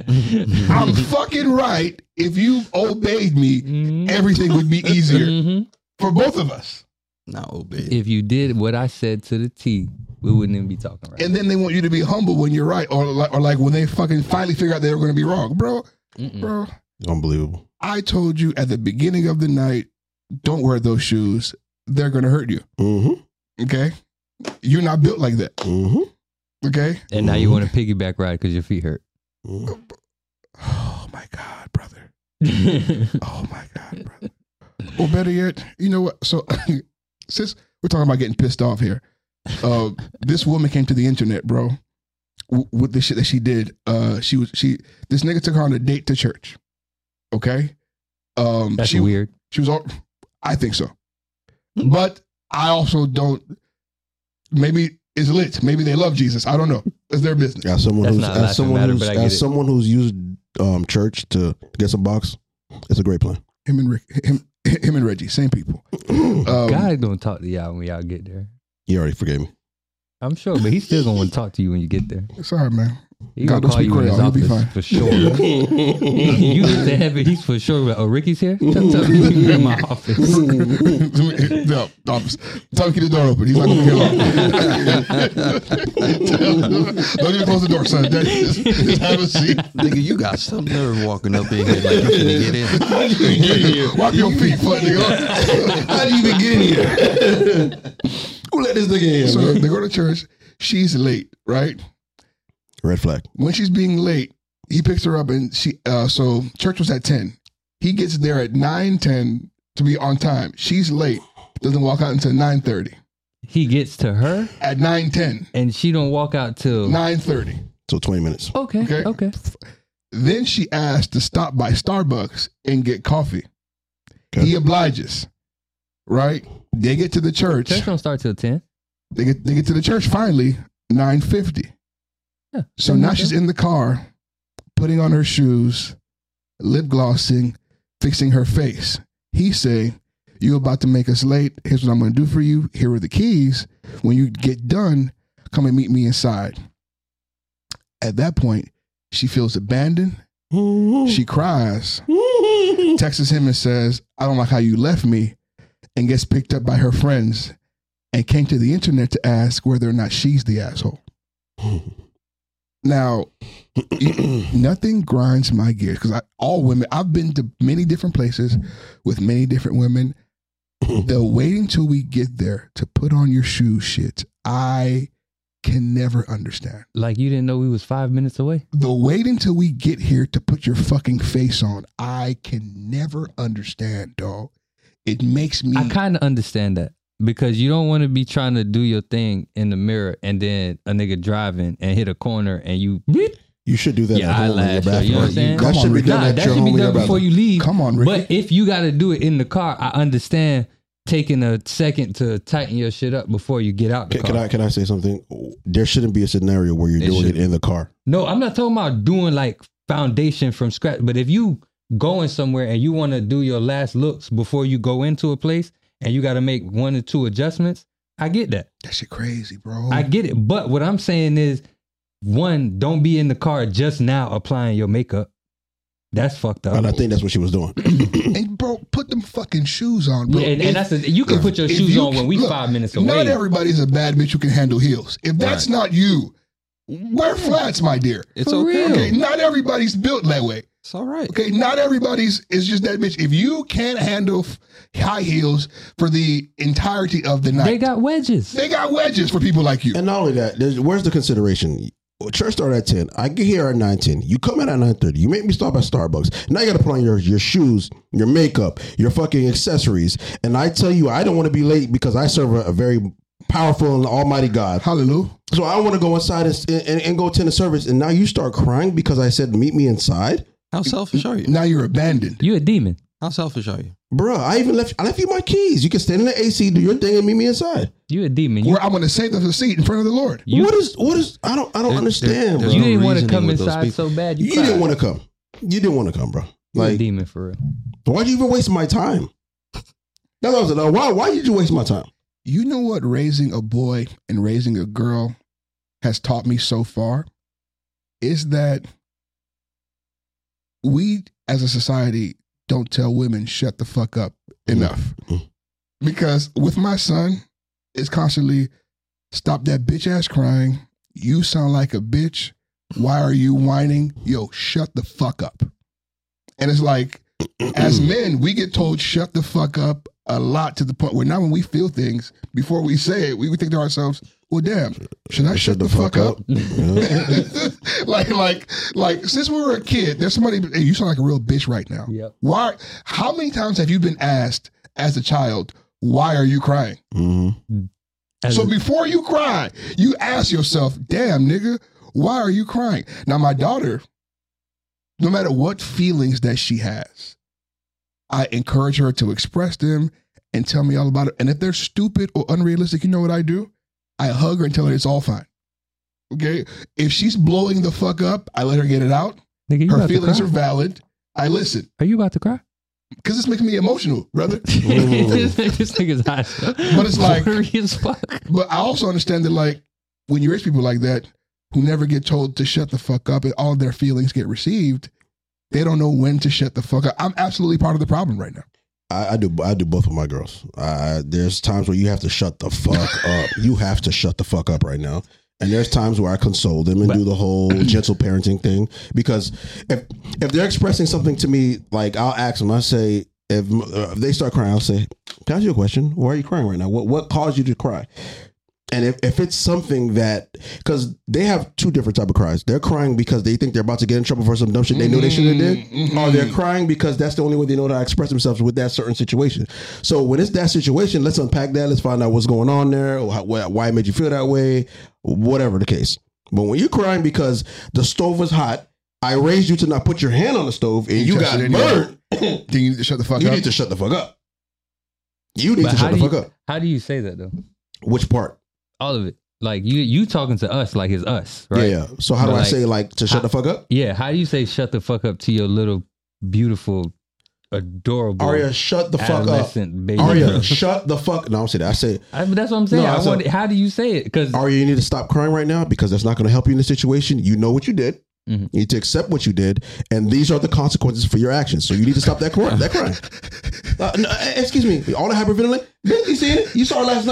I'm fucking right. If you obeyed me, Mhm. everything would be easier Mhm. for both of us. Not obey. If you did what I said to the T, we wouldn't even be talking right. And then they want you to be humble when you're right, or like, or like when they fucking finally figure out they were going to be wrong, bro. Mm-mm. Bro, Unbelievable. I told you at the beginning of the night, don't wear those shoes. They're going to hurt you. Mm-hmm. Okay, you're not built like that. Mm-hmm. Okay. And now you want to piggyback ride because your feet hurt. Mm-hmm. Oh my God, brother. Oh my God, brother. Or better yet, you know what? So since we're talking about getting pissed off here, uh, this woman came to the internet, bro, w- with the shit that she did. Uh, she was she this nigga took her on a date to church. Okay, um, That's she weird. she was all. I think so, but I also don't. Maybe it's lit. Maybe they love Jesus. I don't know. It's their business. As someone That's who's not a as someone matter, who's but I get as it. someone who's used um, church to get some box, it's a great plan. Him and Rick, him, him and Reggie, same people. Um, God don't talk to y'all when y'all get there. He already forgave me. I'm sure, but he's still gonna want to talk to you when you get there. sorry, man. He God gonna don't call speak you in his Creole. He'll be office fine. for sure. You get to heaven, he's for sure. Like, oh, Ricky's here. Tell, tell me you're in my office. no, office. Tell him to keep the door open. He's not going to get long. Don't even close the door, son. Just, just have a seat. Nigga, you got some nerve walking up in here like you finna get in. How do you even get in here? Wipe your feet, fuck nigga. How do you even get in here? Who let this nigga in here? So man? they go to church. She's late, right? Red flag. When she's being late, he picks her up and she, uh, so church was at ten. He gets there at nine ten to be on time. She's late. Doesn't walk out until nine thirty. He gets to her, At nine ten, and she don't walk out till. nine thirty. So twenty minutes. Okay, Okay. okay. Then she asked to stop by Starbucks and get coffee. Okay. He obliges, right? They get to the church. Church don't start till ten. They get they get to the church finally, nine fifty. Yeah. So now she's in the car, putting on her shoes, lip glossing, fixing her face. He say, "You about to make us late. Here's what I'm going to do for you. Here are the keys. When you get done, come and meet me inside." At that point, she feels abandoned. She cries, texts him and says, "I don't like how you left me," and gets picked up by her friends and came to the internet to ask whether or not she's the asshole. Now, nothing grinds my gears because I all women. I've been to many different places with many different women. The waiting till we get there to put on your shoes shit, I can never understand. Like you didn't know we was five minutes away? The waiting till we get here to put your fucking face on, I can never understand, dog. It makes me. I kind of understand that because you don't want to be trying to do your thing in the mirror and then a nigga driving and hit a corner and you. You should do that Yeah, at home in your eyelash, bathroom. you know what I'm saying? That Come should on, be Ricky. done Nah, at that your should be home in your done before bathroom. you leave. Come on, Ricky. But if you got to do it in the car, I understand taking a second to tighten your shit up before you get out the Can, car. can I can I say something? There shouldn't be a scenario where you're It doing it shouldn't. in the car. No, I'm not talking about doing like foundation from scratch. But if you going somewhere and you want to do your last looks before you go into a place and you got to make one or two adjustments, I get that. That shit crazy, bro. I get it. But what I'm saying is, one, don't be in the car just now applying your makeup. That's fucked up. And I think that's what she was doing. And bro, put them fucking shoes on, bro. Yeah, and, If- and that's a, you can if- put your if shoes you on when we look, five minutes away. Not everybody's a bad bitch who can handle heels. If that's Right. not you, wear flats, my dear. It's For okay. real. Okay, not everybody's built that way. It's all right. Okay, not everybody's is just that bitch. If you can't handle f- high heels for the entirety of the night, They got wedges. they got wedges for people like you. And not only that, there's, where's the consideration? Church started at ten. I get here at nine ten. You come in at nine thirty. You make me stop at Starbucks. Now you got to put on your, your shoes, your makeup, your fucking accessories. And I tell you, I don't want to be late because I serve a, a very powerful and almighty God. Hallelujah. So I want to go inside and, and, and go attend the service. And now you start crying because I said, meet me inside? How selfish are you? Now you're abandoned. You a demon. How selfish are you? Bruh, I even left I left you my keys. You can stand in the A C, do your thing, and meet me inside. You a demon. You, Where I'm going to save the seat in front of the Lord. you, what is what is I don't I don't There- understand, there- bro. there's you no didn't want to reasoning come with those inside people. so bad. You, You didn't want to come. You didn't want to come, bro. You a Like, demon for real. why'd you even waste my time? That's what I was like, why why did you waste my time? You know what raising a boy and raising a girl has taught me so far? Is that we as a society don't tell women shut the fuck up enough. Mm. Because with my son, it's constantly stop that bitch ass crying. You sound like a bitch. Why are you whining? Yo, shut the fuck up. And it's like, as men, we get told shut the fuck up a lot to the point where now when we feel things, before we say it, we, we think to ourselves, well, damn, should I shut the fuck up? Yeah. like, like, like, since we were a kid, there's somebody, hey, you sound like a real bitch right now. Yep. Why, how many times have you been asked as a child, why are you crying? Mhm. As So a- before you cry, you ask yourself, damn, nigga, why are you crying? Now, my daughter, no matter what feelings that she has, I encourage her to express them and tell me all about it. And if they're stupid or unrealistic, you know what I do? I hug her and tell her it's all fine. Okay? If she's blowing the fuck up, I let her get it out. nigga, you Her about to feelings cry? are valid. I listen. Are you about to cry? Because this makes me emotional, brother. this, this nigga's hot. But it's like- Blurry as fuck. But I also understand that, like, when you raise people like that who never get told to shut the fuck up and all their feelings get received, they don't know when to shut the fuck up. I'm absolutely part of the problem right now. I, I do I do both with my girls. I, there's times where you have to shut the fuck up. You have to shut the fuck up right now. And there's times where I console them and But- do the whole gentle parenting thing. Because if if they're expressing something to me, like I'll ask them, I say, if, uh, if they start crying, I'll say, can I ask you a question? Why are you crying right now? What what caused you to cry? And if, if it's something that, because they have two different type of cries. They're crying because they think they're about to get in trouble for some dumb shit they know they shouldn't have did. Mhm. Or they're crying because that's the only way they know how to express themselves with that certain situation. So when it's that situation, let's unpack that. Let's find out what's going on there, or how, why it made you feel that way, whatever the case. But when you're crying because the stove was hot, I raised you to not put your hand on the stove, and you, You got touched it anyway. burned. Then you need to shut the fuck You up. need to shut the fuck up. You need But to how shut the do fuck you, up. How do you say that though? Which part? All of it. Like you, you talking to us like it's us, right? Yeah, yeah. So how do But I like, say like to shut how- the fuck up? Yeah. How do you say shut the fuck up to your little, beautiful, adorable, Arya, shut the fuck up. adolescent baby? Arya, girl? shut the fuck. No, I don't say that. I say, I, but that's what I'm saying. No, I I said- want. How do you say it? Because Arya, you need to stop crying right now because that's not going to help you in the situation. You know what you did. Mhm. You need to accept what you did, and these are the consequences for your actions. So you need to stop that crying. That crying. Uh, no, excuse me. All the hyperventilating. You seen it? You saw it last night.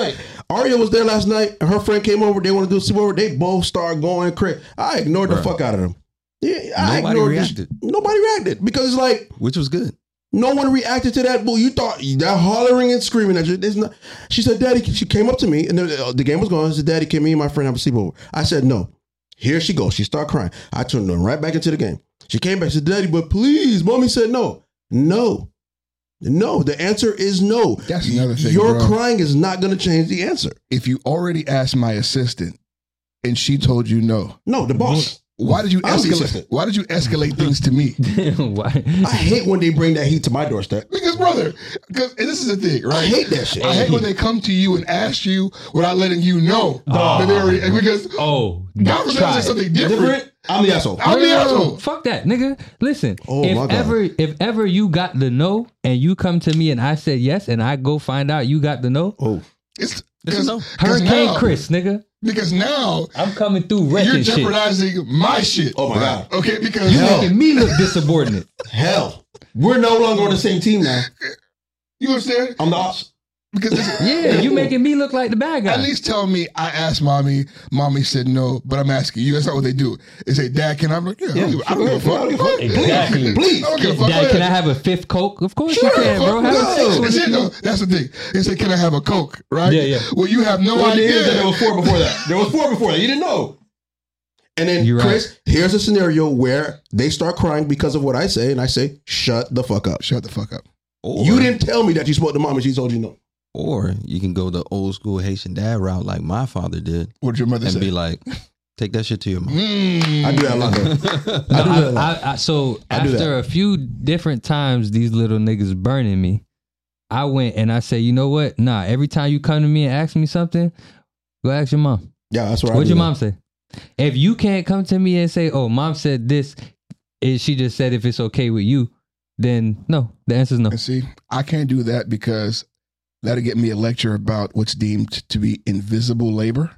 Aria was there last night, and her friend came over. They want to do a sleepover. They both started going crazy. I ignored the Bruh. fuck out of them. Yeah, I Nobody ignored reacted. This. Nobody reacted because it's like Which was good. no one reacted to that. Bull, you thought that hollering and screaming at you. There's not. She said, "Daddy," she came up to me, and the, the game was going. She said, "Daddy, can me and my friend have a sleepover?" I said, "No." Here she goes. She started crying. I turned her right back into the game. She came back. She said, "Daddy, but please." Mommy said, "No, no, no." The answer is no. That's another thing, Your bro. crying is not going to change the answer. If you already asked my assistant and she told you no, No, the boss. why did you I'm the escalate? assistant. Why did you escalate things to me? Why? I hate when they bring that heat to my doorstep. Because, brother, because and this is the thing, right? I hate that shit. I hate when they come to you and ask you without letting you know. Oh. that they already, because Oh, God forbid try say it. something different. Different. I'm the asshole. I'm the No, asshole. Fuck that, nigga. Listen, Oh, my if God. ever if ever you got the no and you come to me and I said yes and I go find out you got the no, Oh, It's, It's because, no. because Hurricane now, Chris, nigga. Because now I'm coming through you're wrecking shit. jeopardizing my shit. Oh, my God. Okay, because You Hell. making me look insubordinate. hell. We're no longer on the same team now. you understand? I'm the ops. Because this, Yeah, you making me look like the bad guy. at least tell me I asked mommy, mommy said no, but I'm asking you. That's not what they do. They say, Dad, can I? I'm like, yeah, I don't give- I don't give a fuck. Fuck. Exactly. Please. I don't give a fuck. Dad, Go can I ahead. have a fifth Coke? Of course Sure, you can, fuck, bro. Have no, a six that's, with it, you. no, that's the thing. They say, can I have a Coke? Right? Yeah, yeah. Well, you have no Well, idea. there is that there was four before that. There was four before that. You didn't know. And then, You're Chris, here's a scenario where they start crying because of what I say, and I say, shut the fuck up. Shut the fuck up. Or, You didn't tell me that you spoke to mom and she told you no. Or you can go the old school Haitian dad route like my father did What did your mother and say? be like, take that shit to your mom. Mm. I do that a lot, though. No, I do that a I, lot. I, I, so I do after that. a few different times, these little niggas burning me, I went and I said, you know what? Nah, every time you come to me and ask me something, go ask your mom. Yeah, that's what I What'd do your that. mom say? If you can't come to me and say, oh, mom said this, and she just said if it's okay with you, then no. The answer's no. And see, I can't do that because that'll get me a lecture about what's deemed to be invisible labor.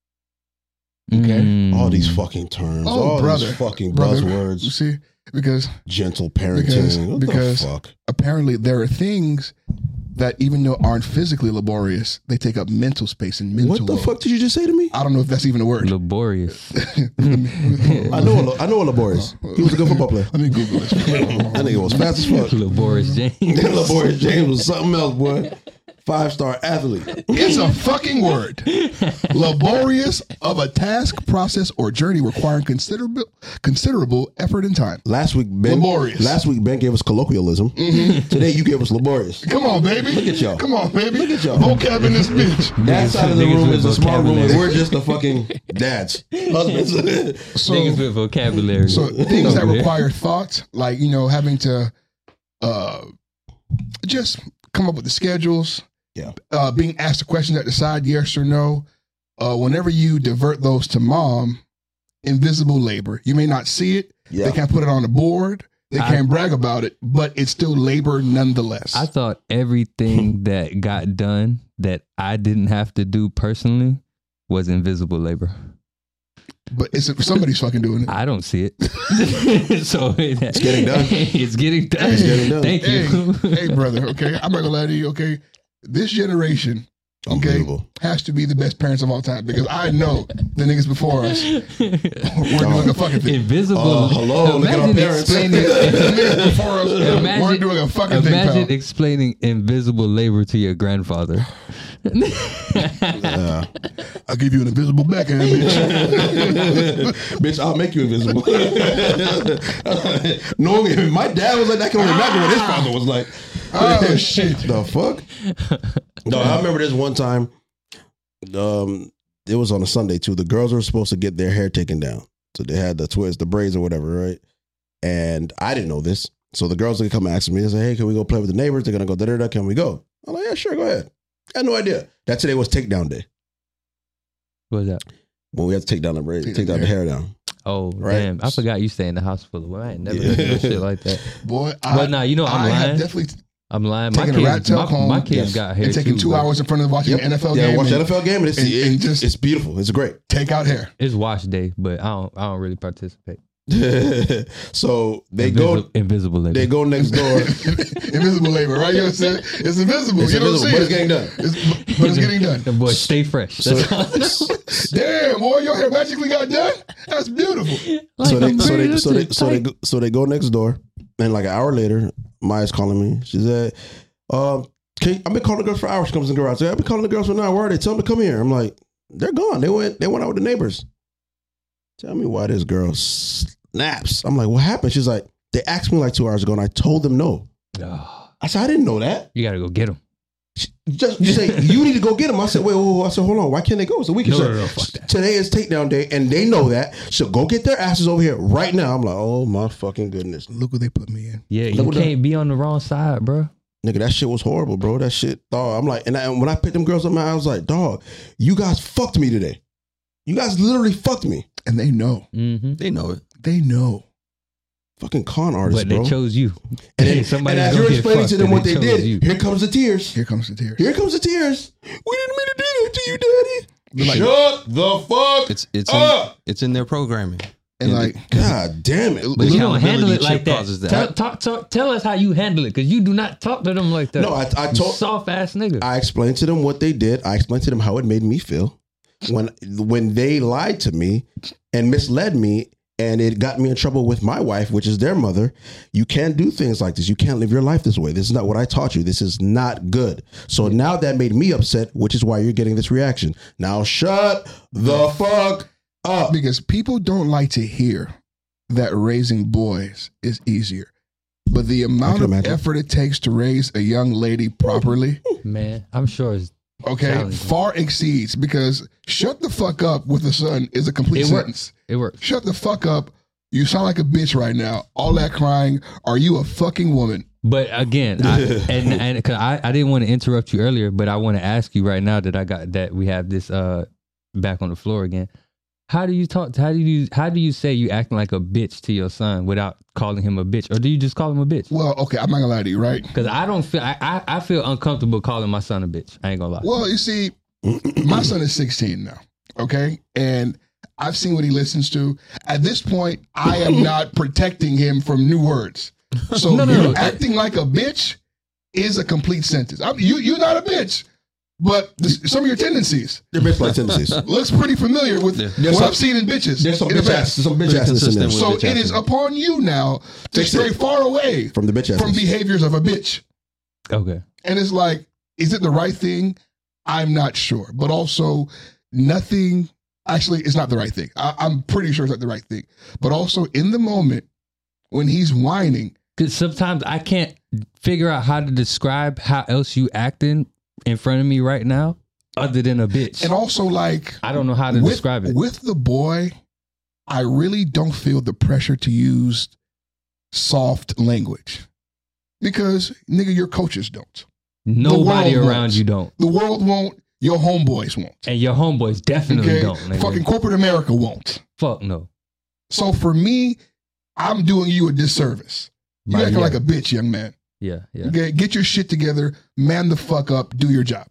Okay. Mm. All these fucking terms. Oh, all brother. these fucking Brother, You buzzwords. see, because Gentle parenting. Because- what because- the fuck? apparently there are things that even though aren't physically laborious, they take up mental space and mental What the load. fuck did you just say to me? I don't know if that's even a word. Laborious. I know. a- I know a laborious. He was a good football player. Let me Google this. That nigga was fast as fuck. Laborious James. That laborious James was something else, boy. Five star athlete. It's a fucking word. Laborious of a task, process, or journey requiring considerable considerable effort and time. Last week, Ben. Laborious. Last week, Ben gave us colloquialism. Today, you gave us laborious. Come on, baby. Look at y'all. Come on, baby. Look at y'all. Vocab in this bitch. That side of the Niggas room with is a small room, and vocabulary. we're just the fucking dads, husbands. So, Niggas with vocabulary. so things that Over there. require thought, like, you know, having to uh, just come up with the schedules. Yeah. Uh, being asked a question at the side, yes or no. Uh, whenever you divert those to mom, invisible labor. You may not see it. Yeah. They can't put it on the board. They I- can't brag about it, but it's still labor nonetheless. I thought everything that got done that I didn't have to do personally was invisible labor. but it's somebody's fucking doing it. I don't see it. So it's getting done. It's getting done. It's getting done. Thank Hey, you. hey, brother. Okay, I'm not gonna lie to you. Okay, this generation, okay, Unbelievable. has to be the best parents of all time because I know the niggas before us were doing a fucking thing. Invisible. Uh, hello, look at our Imagine parents. The explaining. niggas before us Imagine- weren't doing a fucking thing, Imagine pal. explaining invisible labor to your grandfather. Yeah. I'll give you an invisible backhand, bitch. Bitch, I'll make you invisible. Normally, my dad was like, I can only imagine what his father was like. Oh, shit. The fuck? No, I remember this one time. Um, it was on a Sunday too. The girls were supposed to get their hair taken down, so they had the twists, the braids, or whatever, right? And I didn't know this, so the girls would come ask me. They say, "Hey, can we go play with the neighbors? They're gonna go da da da. Can we go?" I'm like, "Yeah, sure, go ahead." I had no idea that today was takedown day What was that? when we had to take down the braids, Take take down the the hair down. Oh, Right. damn. I forgot you stay in the house full of women. I ain't never Yeah. done no shit like that. Boy, I, But nah, you know I'm I have lying. definitely I'm lying. My taken a rat kids, tail my, home my kids yes, got hair and taking too, two but hours in front of watching Yep. the N F L Yeah, game watch the and N F L game, and it's and- it- and just- it's beautiful. It's great. take out hair. It's wash day, but I don't I don't really participate. So they Invisible, go, invisible labor. they go next door. Invisible labor, right? You know what I'm saying? It's invisible. It's you know invisible, what I'm but it's saying? getting done. It's, but it's getting done. The boy, stay fresh. So, That's all. Damn, boy, your hair magically got done. That's beautiful. so they, Like, so they, man, so they, that's so they, tight. go- so they go next door, and like an hour later, Maya's calling me. She said, "Um, can, I've been calling the girls for hours." She comes in the garage. I said, I've been calling the girls for an hour. Where are they? Tell them to come here. I'm like, they're gone. They went. They went out with the neighbors. Tell me why this girl snaps. I'm like, what happened? She's like, they asked me like two hours ago, and I told them no. Oh, I said, I didn't know that. you gotta go get him. She just you say you need to go get them. I said, wait, wait, wait. I said, hold on. Why can't they go? It's a weekend. No, She no, said, no, fuck that. Today is takedown day, and they know that. So go get their asses over here right now. I'm like, oh my fucking goodness, Look what they put me in. Yeah, Look you what the- can't be on the wrong side, bro. nigga. That shit was horrible, bro. That shit, dog. I'm like, and, I, and when I picked them girls up, man, I was like, dog, you guys fucked me today. You guys literally fucked me. And they know. Mm-hmm. They know it. They know. Fucking con artists, But they bro. chose you. and, then, Hey, somebody's and as gonna you're get explaining fucked to them and what they they chose did, you. here comes the tears. Here comes the tears. Here comes the tears. We didn't mean to do that to you, daddy. Like- Shut the fuck It's it's in, up. it's in their programming. And Yeah, like, God damn it. But you don't Accountability handle it chip like that. causes that. Tell, talk, talk, tell us how you handle it, because you do not talk to them like that. No, I, I told soft ass nigga. I explained to them what they did. I explained to them how it made me feel when when they lied to me and misled me, and it got me in trouble with my wife, which is their mother. You can't do things like this. You can't live your life this way. This is not what I taught you. This is not good. So now that made me upset, which is why you're getting this reaction. Now shut the fuck up. because people don't like to hear that raising boys is easier. But the amount can of imagine. effort it takes to raise a young lady properly, Man, I'm sure it's okay, Challenging. far exceeds, because shut the fuck up with a son is a complete It sentence. it works. Shut the fuck up. You sound like a bitch right now. All that crying. Are you a fucking woman? But again, I, and and cause I, I didn't want to interrupt you earlier, but I want to ask you right now that I got that we have this uh back on the floor again. How do you talk? How do you how do you say you acting like a bitch to your son without calling him a bitch, or do you just call him a bitch? Well, okay, I'm not gonna lie to you, right? Because I don't feel I, I I feel uncomfortable calling my son a bitch. I ain't gonna lie. Well, you see, my son is sixteen now, okay? And I've seen what he listens to. At this point, I am not protecting him from new words. So No, no, you're no. acting like a bitch is a complete sentence. I'm, you, you're not a bitch, but this, some of your tendencies They're bitch like tendencies. looks pretty familiar with Yeah. what some- I've seen in bitches. There's some in the bitch ass, past. some bitch Pretty assness in there. consistent So with bitch it is ass. upon you now to Fix stray it. far away From the bitch from assness. behaviors of a bitch. Okay. And it's like, is it the right thing? I'm not sure. But also, nothing, actually, it's not the right thing. I, I'm pretty sure it's not the right thing. But also, in the moment when he's whining, Because sometimes I can't figure out how to describe how else you acting in front of me right now, other than a bitch. and also, like, I don't know how to with, describe it. with the boy, I really don't feel the pressure to use soft language. Because, nigga, your coaches don't. Nobody world around won't. you don't, The world won't. Your homeboys won't. and your homeboys definitely Okay? don't. nigga. Fucking corporate America won't. fuck no. So for me, I'm doing you a disservice. You By- acting yeah. like a bitch, young man. Yeah, yeah. Okay, get your shit together, man the fuck up, do your job.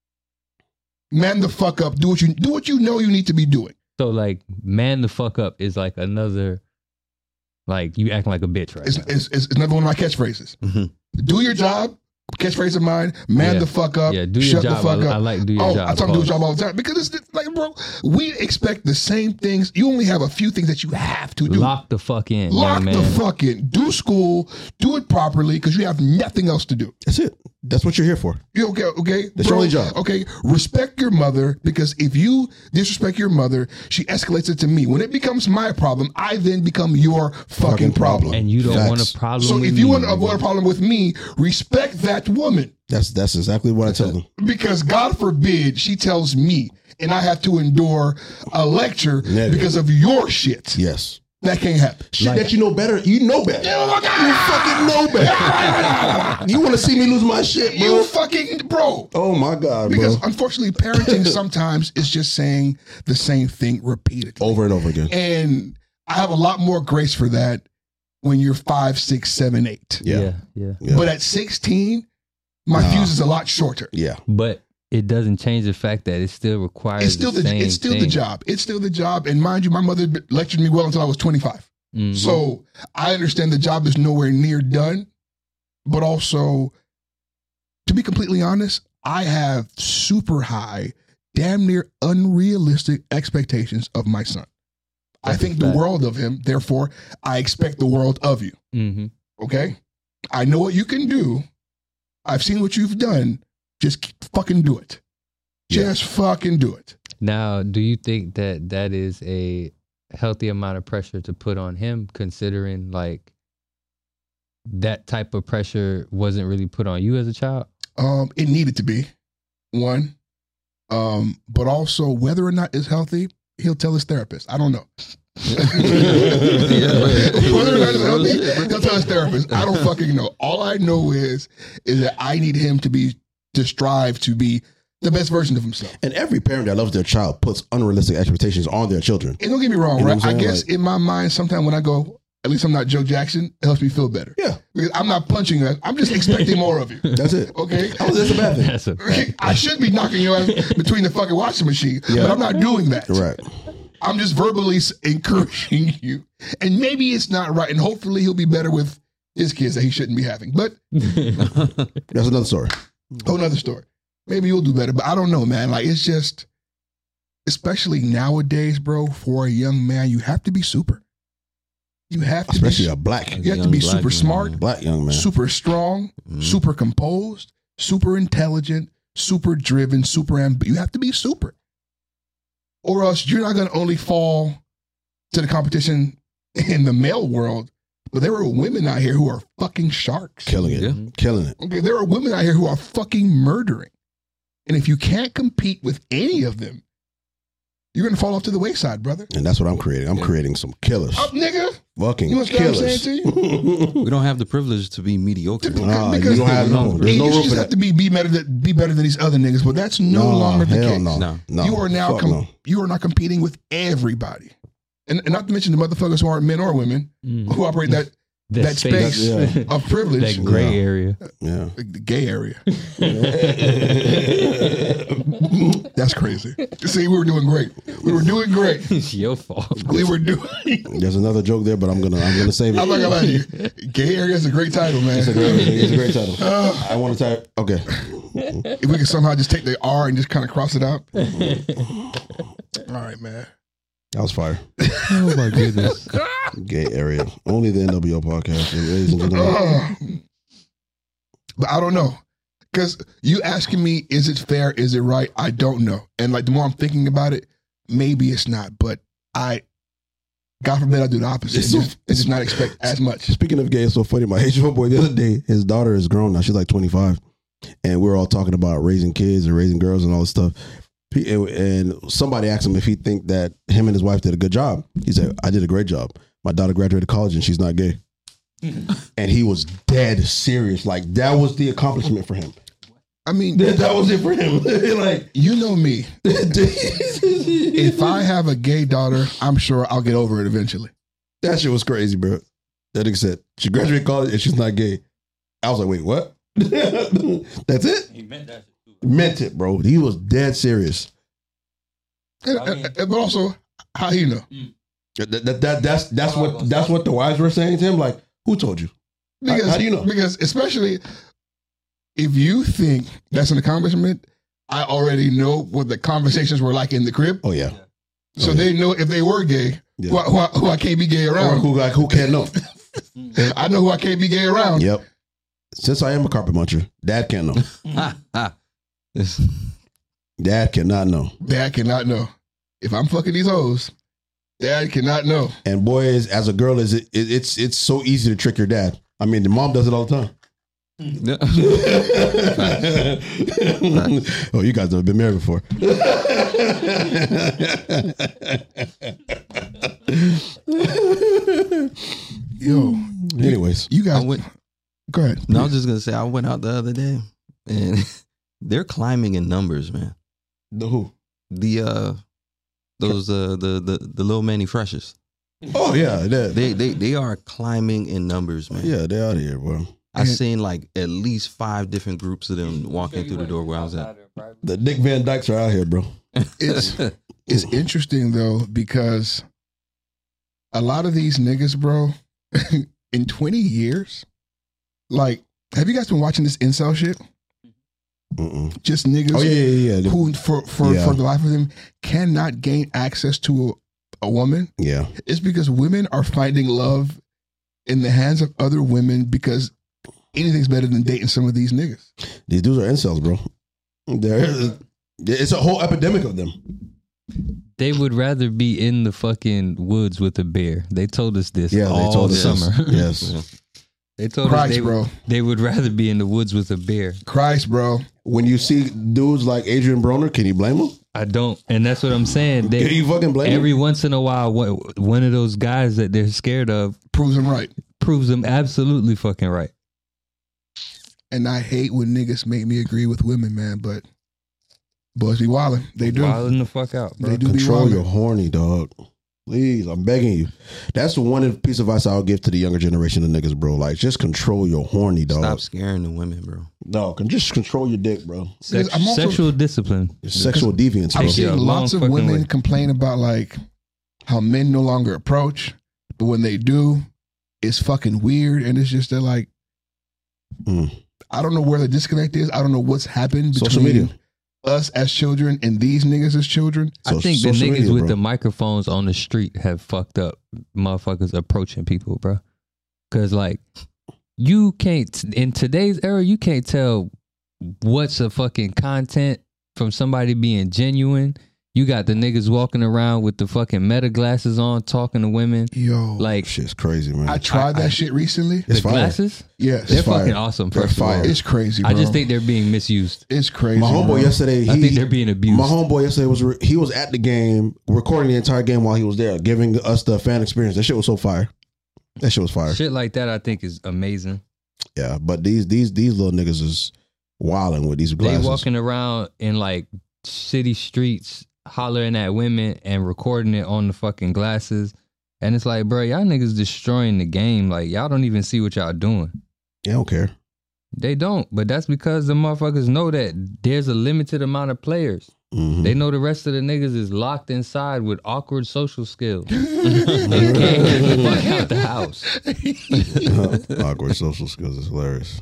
Man the fuck up, do what you do what you know you need to be doing. So like, man, the fuck up is like another, like you acting like a bitch right It's, now. it's, it's another one of my catchphrases. Mhm. Do your job, catchphase of mine, man Yeah. the fuck up, Yeah, do your shut job. the fuck I, up. I like do your Oh, job. I tell them do a Pause. job all the time because it's like, bro, we expect the same things. You only have a few things that you have to do. Lock the fuck in, Lock young the man. fuck in. Do school. Do it properly because you have nothing else to do. That's it. That's what you're here for. You okay? Okay, That's your only job. Okay, respect your mother because if you disrespect your mother, she escalates it to me. When it becomes my problem, I then become your fucking, Fucking problem. problem. And you don't Facts. want a problem. So with if you me, want to nigga. avoid a problem with me, respect that woman That's that's exactly what I tell them. because God forbid she tells me and I have to endure a lecture Negative. because of your shit. Yes. That can't happen. Shit Like- that you know better. You know better. You fucking know better. You want to see me lose my shit, bro? You fucking bro. Oh my god, Because bro! unfortunately, parenting sometimes is just saying the same thing repeatedly. Over and over again. And I have a lot more grace for that when you're five, six, seven, eight. Yeah, yeah, yeah. yeah. But at sixteen, my Nah. fuse is a lot shorter. yeah. But it doesn't change the fact that it still requires It's still the the same it's still the thing. job. It's still the job. And mind you, my mother lectured me well until I was twenty-five. Mhm. So I understand the job is nowhere near done, but also, to be completely honest, I have super high, damn near unrealistic expectations of my son. I That's think a the fact. world of him. Therefore, I expect the world of you. Mhm. Okay? I know what you can do. I've seen what you've done. Just keep- fucking do it. Yeah. Just fucking do it. Now, do you think that that is a healthy amount of pressure to put on him, considering like that type of pressure wasn't really put on you as a child? Um, it needed to be one, um, but also whether or not it's healthy, he'll tell his therapist. I don't know. Whether or not it's healthy, he'll tell his therapist. I don't fucking know. All I know is is that I need him to be to strive to be the best version of himself. And every parent that loves their child puts unrealistic expectations on their children. And don't get me wrong, You know right? what I'm I saying? guess Like- in my mind, sometimes when I go, at least I'm not Joe Jackson, it helps me feel better. Yeah, Because I'm not punching you. I'm just expecting more of you. that's it. Okay? Oh, that's a bad thing. That's a fact. I should be knocking your ass between the fucking washing machine, Yeah. but I'm not doing that. Right. I'm just verbally s- encouraging you. And maybe it's not right. And hopefully he'll be better with his kids that he shouldn't be having. But That's another story. whole nother story. Maybe you'll do better. But I don't know, man. Like, it's just, especially nowadays, bro, for a young man, you have to be super. You have to Especially be, a black, you have to young be black super man. smart, black young man. super strong, Mhm. super composed, super intelligent, super driven, super amb- You have to be super. Or else you're not going to only fall to the competition in the male world, but there are women out here who are fucking sharks. Killing it. Yeah. Killing it. Okay, there are women out here who are fucking murdering. And if you can't compete with any of them, you're going to fall off to the wayside, brother. And that's what I'm creating. I'm Yeah. creating some killers. Up, nigga. Fucking You understand what I'm killers. saying to We don't have the privilege to be mediocre. Nah, Because- you don't have no. There's you no room just for have that. to be, be, better than, be better than these other niggas, but that's no Nah, longer the hell case. No. No. no. You are now Fuck com- no. you are not competing with everybody, and, and not to mention the motherfuckers who aren't men or women Mm. who operate that that space Yeah. of privilege, that gray Yeah. area. Yeah. the gay area. That's crazy. See, we were doing great. We were doing great. It's your fault. We were doing. There's another joke there, but I'm gonna I'm gonna save it. I'm not gonna lie to you. Gay area is a great title, man. It's a great, it's a great title. Uh, I want to type. Okay. if we could somehow just take the R and just kind of cross it out. All right, man. That was fire. Oh my goodness. Gay area. Only the N W O podcast, ladies and gentlemen. Uh, but I don't know. Because you asking me, is it fair? Is it right? I don't know. And like the more I'm thinking about it, maybe it's not. But I, God forbid I do the opposite It's and so- just, and just not expect as much. Speaking of gay, it's so funny. My H one boy the other day, his daughter is grown now. She's like twenty-five. And we were all talking about raising kids and raising girls and all this stuff. He- And somebody asked him if he think that him and his wife did a good job. He said, I did a great job. My daughter graduated college and she's not gay. And he was dead serious. Like, that was the accomplishment for him. I mean, That, that was it for him. Like, you know me. If I have a gay daughter, I'm sure I'll get over it eventually. that shit was crazy, bro. That nigga said, she graduated college and she's not gay. I was like, wait, what? That's it? He meant that too. Meant it, bro. He was dead serious. And- I mean- and- but also, how he know? That, that, that, that's that's what that's what the wives were saying to him. Like, who told you? How- Because, how do you know? Because especially if you think that's an accomplishment, I already know what the conversations were like in the crib. Oh yeah, So Oh, yeah. they know if they were gay, Yeah. who, I, who, I, who I can't be gay or around. who like who can't know? I know who I can't be gay around. Yep. Since I am a carpet muncher, Dad can't know. Ah, ah. This- Dad cannot know. Dad cannot know. If I'm fucking these hoes, Dad cannot know. And boys, as a girl, is it, it it's it's so easy to trick your dad. I mean, the mom does it all the time. Oh, you guys have been married before. Yo, Anyways, you guys, I went, go ahead. no, I was just gonna say I went out the other day and they're climbing in numbers, man. the who? The uh those uh the the, the little Manny Freshes. Oh yeah, they, They they they are climbing in numbers, man. yeah, they out here, bro. I seen like at least five different groups of them walking through the door where I was at. The Dick Van Dykes are out here, bro. It's it's interesting though because a lot of these niggas, bro, in twenty years, like, have you guys been watching this incel shit? Mm-mm. Just niggas Oh yeah, yeah, yeah. who, for for, Yeah. for the life of them, cannot gain access to a, a woman. Yeah. It's because women are finding love in the hands of other women because anything's better than dating some of these niggas. These dudes are incels, bro. They're, it's a whole epidemic of them. They would rather be in the fucking woods with a bear. They told us this Yeah, all they told us summer. this. Yes. They told Christ, us they, bro. would, they would rather be in the woods with a bear. Christ, bro. When you see dudes like Adrian Broner, can you blame them? I don't, and that's what I'm saying. They, Can you fucking blame every them? once in a while, one, one of those guys that they're scared of Proves them right. proves them absolutely fucking right. And I hate when niggas make me agree with women, man, but boys be wildin'. They do. Wilding the fuck out, bro. They do be Control wildin'. your horny, dog. Please, I'm begging you. That's the one piece of advice I'll give to the younger generation of niggas, bro. Like, just control your horny, dog. Stop scaring the women, bro. No, can just control your dick, bro. Sex, I'm also- sexual discipline. Your sexual deviance, bro. I'm Take you seeing a long lots of fucking women way. complain about like how men no longer approach, but when they do, it's fucking weird. And it's just they're like, Mm. I don't know where the disconnect is. I don't know what's happened between Social media. us as children and these niggas as children. So I think the social niggas media, with bro. the microphones on the street have fucked up motherfuckers approaching people, bro. Cause like you can't in today's era, you can't tell what's a fucking content from somebody being genuine. You got the niggas walking around with the fucking meta glasses on, talking to women. Yo, Like Shit's crazy, man. I tried that I- shit recently. It's the fire. glasses, Yes, they're It's fire. fucking awesome. They're First of all, fire. it's crazy. Bro. I just think they're being misused. it's crazy. My homeboy bro. yesterday, he, I think they're being abused. my homeboy yesterday was re- he was at the game, recording the entire game while he was there, giving us the fan experience. That shit was so fire. That shit was fire. Shit like that, I think, is amazing. Yeah, but these these these little niggas is wilding with these They glasses. walking around in like city streets, hollering at women and recording it on the fucking glasses. And it's like, bro, y'all niggas destroying the game. Like, y'all don't even see what y'all doing. Yeah, I don't care. They don't, but that's because the motherfuckers know that there's a limited amount of players. Mhm. They know the rest of the niggas is locked inside with awkward social skills. They can't get the fuck out the house. Awkward social skills is hilarious.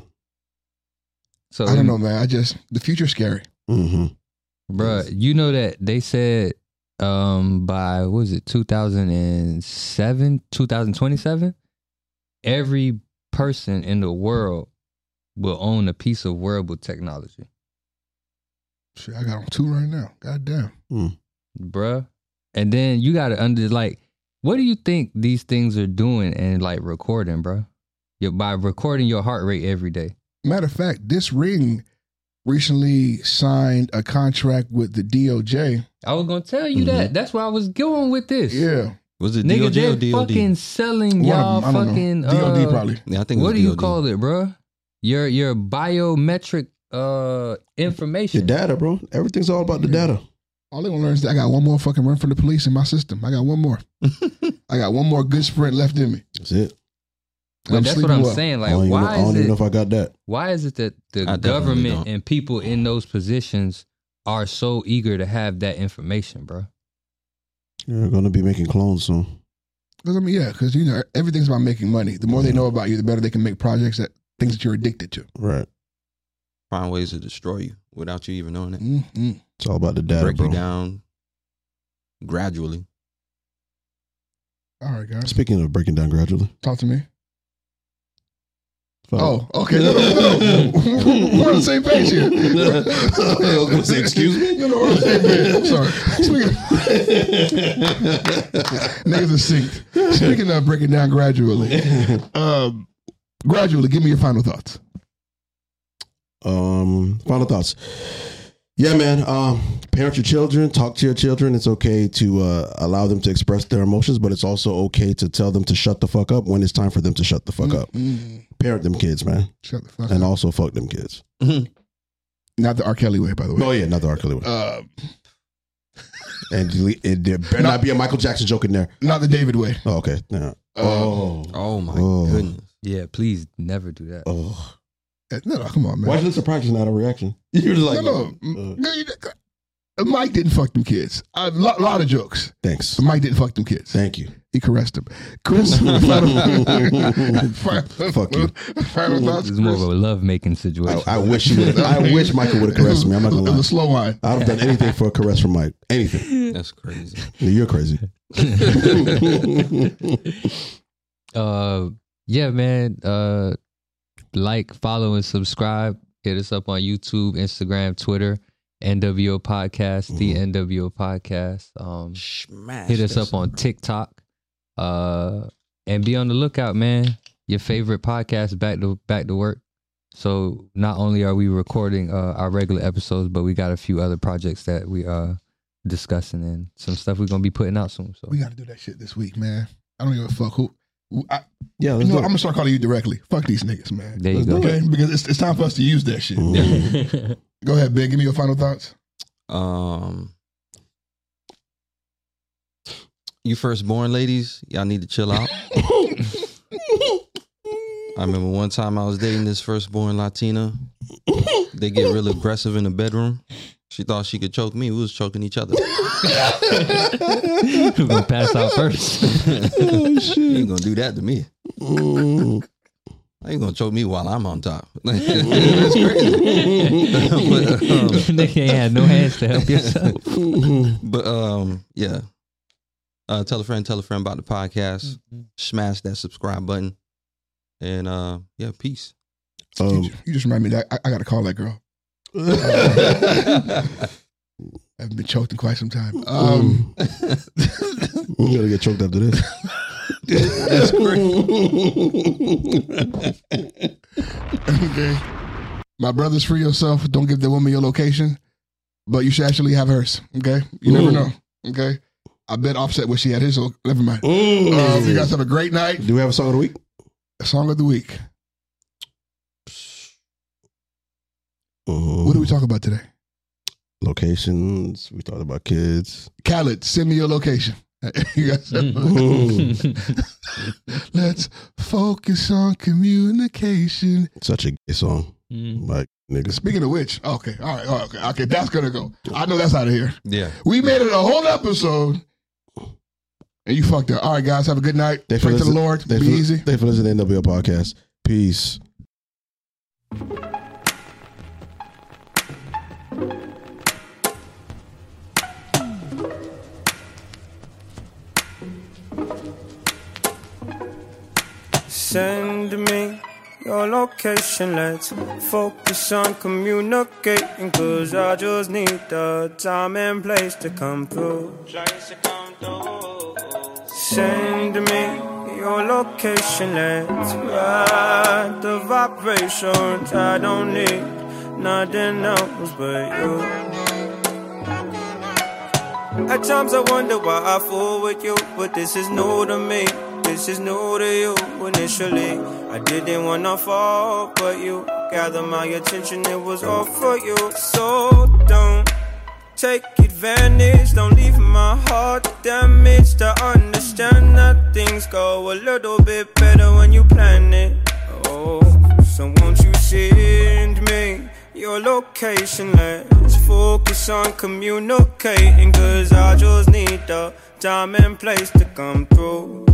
So I don't know, man. I just the future's scary. Mm-hmm. Bruh, you know that they said um by what was it two thousand seven, two thousand twenty-seven, every person in the world will own a piece of wearable technology. Shit, I got on two right now. God damn. Bruh. And then you gotta under like, what do you think these things are doing and like recording, bruh? Your, by recording your heart rate every day. Matter of fact, this ring recently signed a contract with the D O J. I was gonna tell you that. That's where I was going with this. Yeah. Was it D O Nigga, J or they're D O D? fucking selling One y'all of them, I don't fucking know. D O D uh, probably. Yeah, I think it what was do you D O D. call it, bro? Your your biometric uh information. Your data, bro. Everything's all about the data. All they gonna learn is that I got one more fucking run from the police in my system. I got one more. I got one more good sprint left in me. That's it. But I'm that's what sleeping I'm well. saying. I Like, don't, even, know, why I don't is even know it? if I got that. Why is it that the I definitely government don't. and people in those positions are so eager to have that information, bro? You're gonna be making clones soon. Because I mean, yeah, because you know everything's about making money. The more they know about you, the better they can make projects that things that you're addicted to. Right. Find ways to destroy you without you even knowing it. Mm-hmm. It's all about the data, Break bro. you down gradually. All right, guys, Speaking of breaking down gradually. talk to me. So- Oh, okay. No, no, no. We're on the same page here. I was gonna say, excuse me? No, no, we're on the same page. I'm sorry. Speaking niggas are synced. Speaking of breaking down gradually, um, gradually, give me your final thoughts. Um, final thoughts. Yeah, man. Um, parent your children, talk to your children. It's okay to uh, allow them to express their emotions, but it's also okay to tell them to shut the fuck up when it's time for them to shut the fuck up. Mm, Parent them kids, man, shut the fuck and up. also fuck them kids. Not the R. Kelly way, by the way. Oh yeah, not the R. Kelly one. Uh, And delete- it, there better not be a Michael Jackson joke in there. not the David way. Oh, okay. Yeah. Uh, Oh, Oh my Oh. goodness. Yeah, please never do that. oh. No, no, come on, man. Why is it surprising? Not a reaction. You're just like, no, no. uh, No, you- Mike didn't fuck them kids. A lot, lot of jokes. Thanks. But Mike didn't fuck them kids. Thank you. He caressed them. Chris, final, Fuck you. final thoughts. It's more of Chris? a love making situation. I, I wish you would. I wish Michael would have caressed me. I'm not gonna It lie. was a slow wine. I'd have done anything for a caress from Mike. Anything. That's crazy. You're crazy. uh, yeah, man. Uh, like, follow, and subscribe. Hit us up on YouTube, Instagram, Twitter. N W O Podcast, the N W O Podcast. Um, Smash hit us that up on shit, TikTok, uh, and be on the lookout, man. Your favorite podcast back to back to work. So not only are we recording uh, our regular episodes, but we got a few other projects that we are discussing and some stuff we're gonna be putting out soon. So We got to do that shit this week, man. I don't give a fuck who. I, Yeah, you let's know, do I'm it. gonna start calling you directly. Fuck these niggas, man. there you Let's go. do Okay, because it's, it's time for us to use that shit. Mm. Go ahead, Ben. Give me your final thoughts. Um, you firstborn ladies, y'all need to chill out. I remember one time I was dating this firstborn Latina. They get real aggressive in the bedroom. She thought she could choke me. We was choking each other. We're gonna pass out first. You ain't gonna do that to me. Mm. How you gonna choke me while I'm on top? That's crazy. but, um, Nigga ain't had no hands to help yourself. but um, yeah. Uh, tell a friend, tell a friend about the podcast. Smash that subscribe button. And uh, yeah, peace. You, Um, ju- you just remind me that I, I got to call that girl. I haven't been choked in quite some time. Um, we gotta get choked after this. That's great. Okay. My brother's free yourself. Don't give the woman your location, but you should actually have hers. Okay. You never Mm. know. Okay. I bet Offset wish she had his, so never mind. Mm. Um, you guys have a great night. Do we have a song of the week? Song of the week. Mm. What did we talk about today? Locations. We talked about kids. Khaled, send me your location. You guys Let's focus on communication. Such a gay song. Mm. Like, niggas. Speaking of which, okay, all right, all right, okay, okay, that's gonna go. I know that's out of here. Yeah. We made it a whole episode, and you fucked up. All right, guys, have a good night. Thanks Pray for to the listen- Lord. Thanks Be for, easy. Thanks for listening to N W O Podcast. Peace. Send me your location, let's focus on communicating, cause I just need the time and place to come through. Send me your location, let's ride the vibrations. I don't need nothing else but you. At times I wonder why I fool with you, but this is new to me. This is new to you. Initially, I didn't wanna fall, but you gathered my attention. It was all for you. So don't take advantage. Don't leave my heart damaged. To understand that things go a little bit better when you plan it. Oh, so won't you send me your location? Let's focus on communicating, cause I just need the time and place to come through.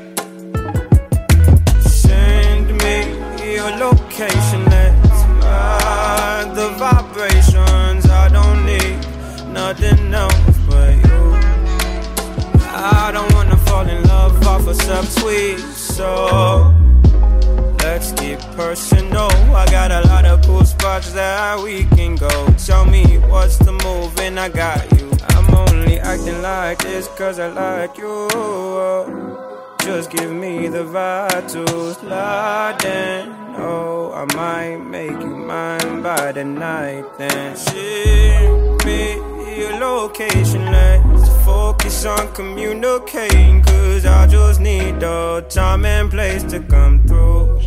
Send me your location, let's ride the vibrations. I don't need nothing else but you. I don't wanna fall in love off of some tweet, so let's get personal. I got a lot of cool spots that we can go. Tell me what's the move and I got you. I'm only acting like this cause I like you. Just give me the vibe to slide in. Oh, I might make you mine by the night then. Send me your location, let's focus on communicating, cause I just need the time and place to come through.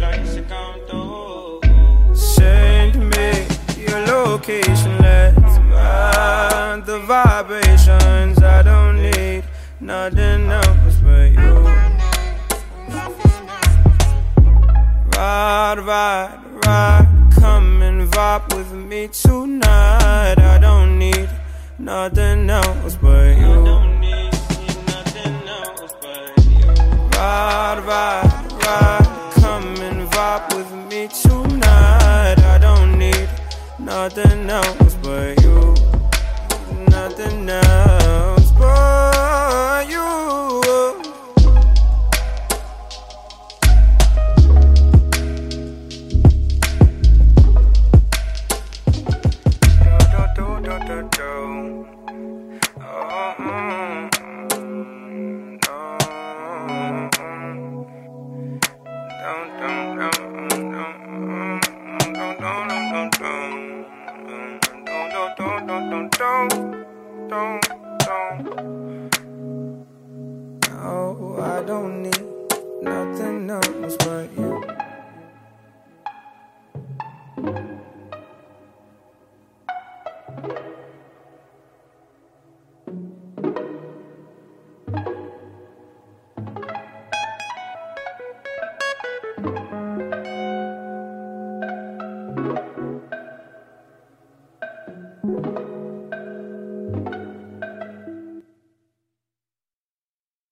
Send me your location, let's ride the vibrations. I don't need nothing else but you. Ride, ride, ride, come and vibe with me tonight. I don't need nothing don't need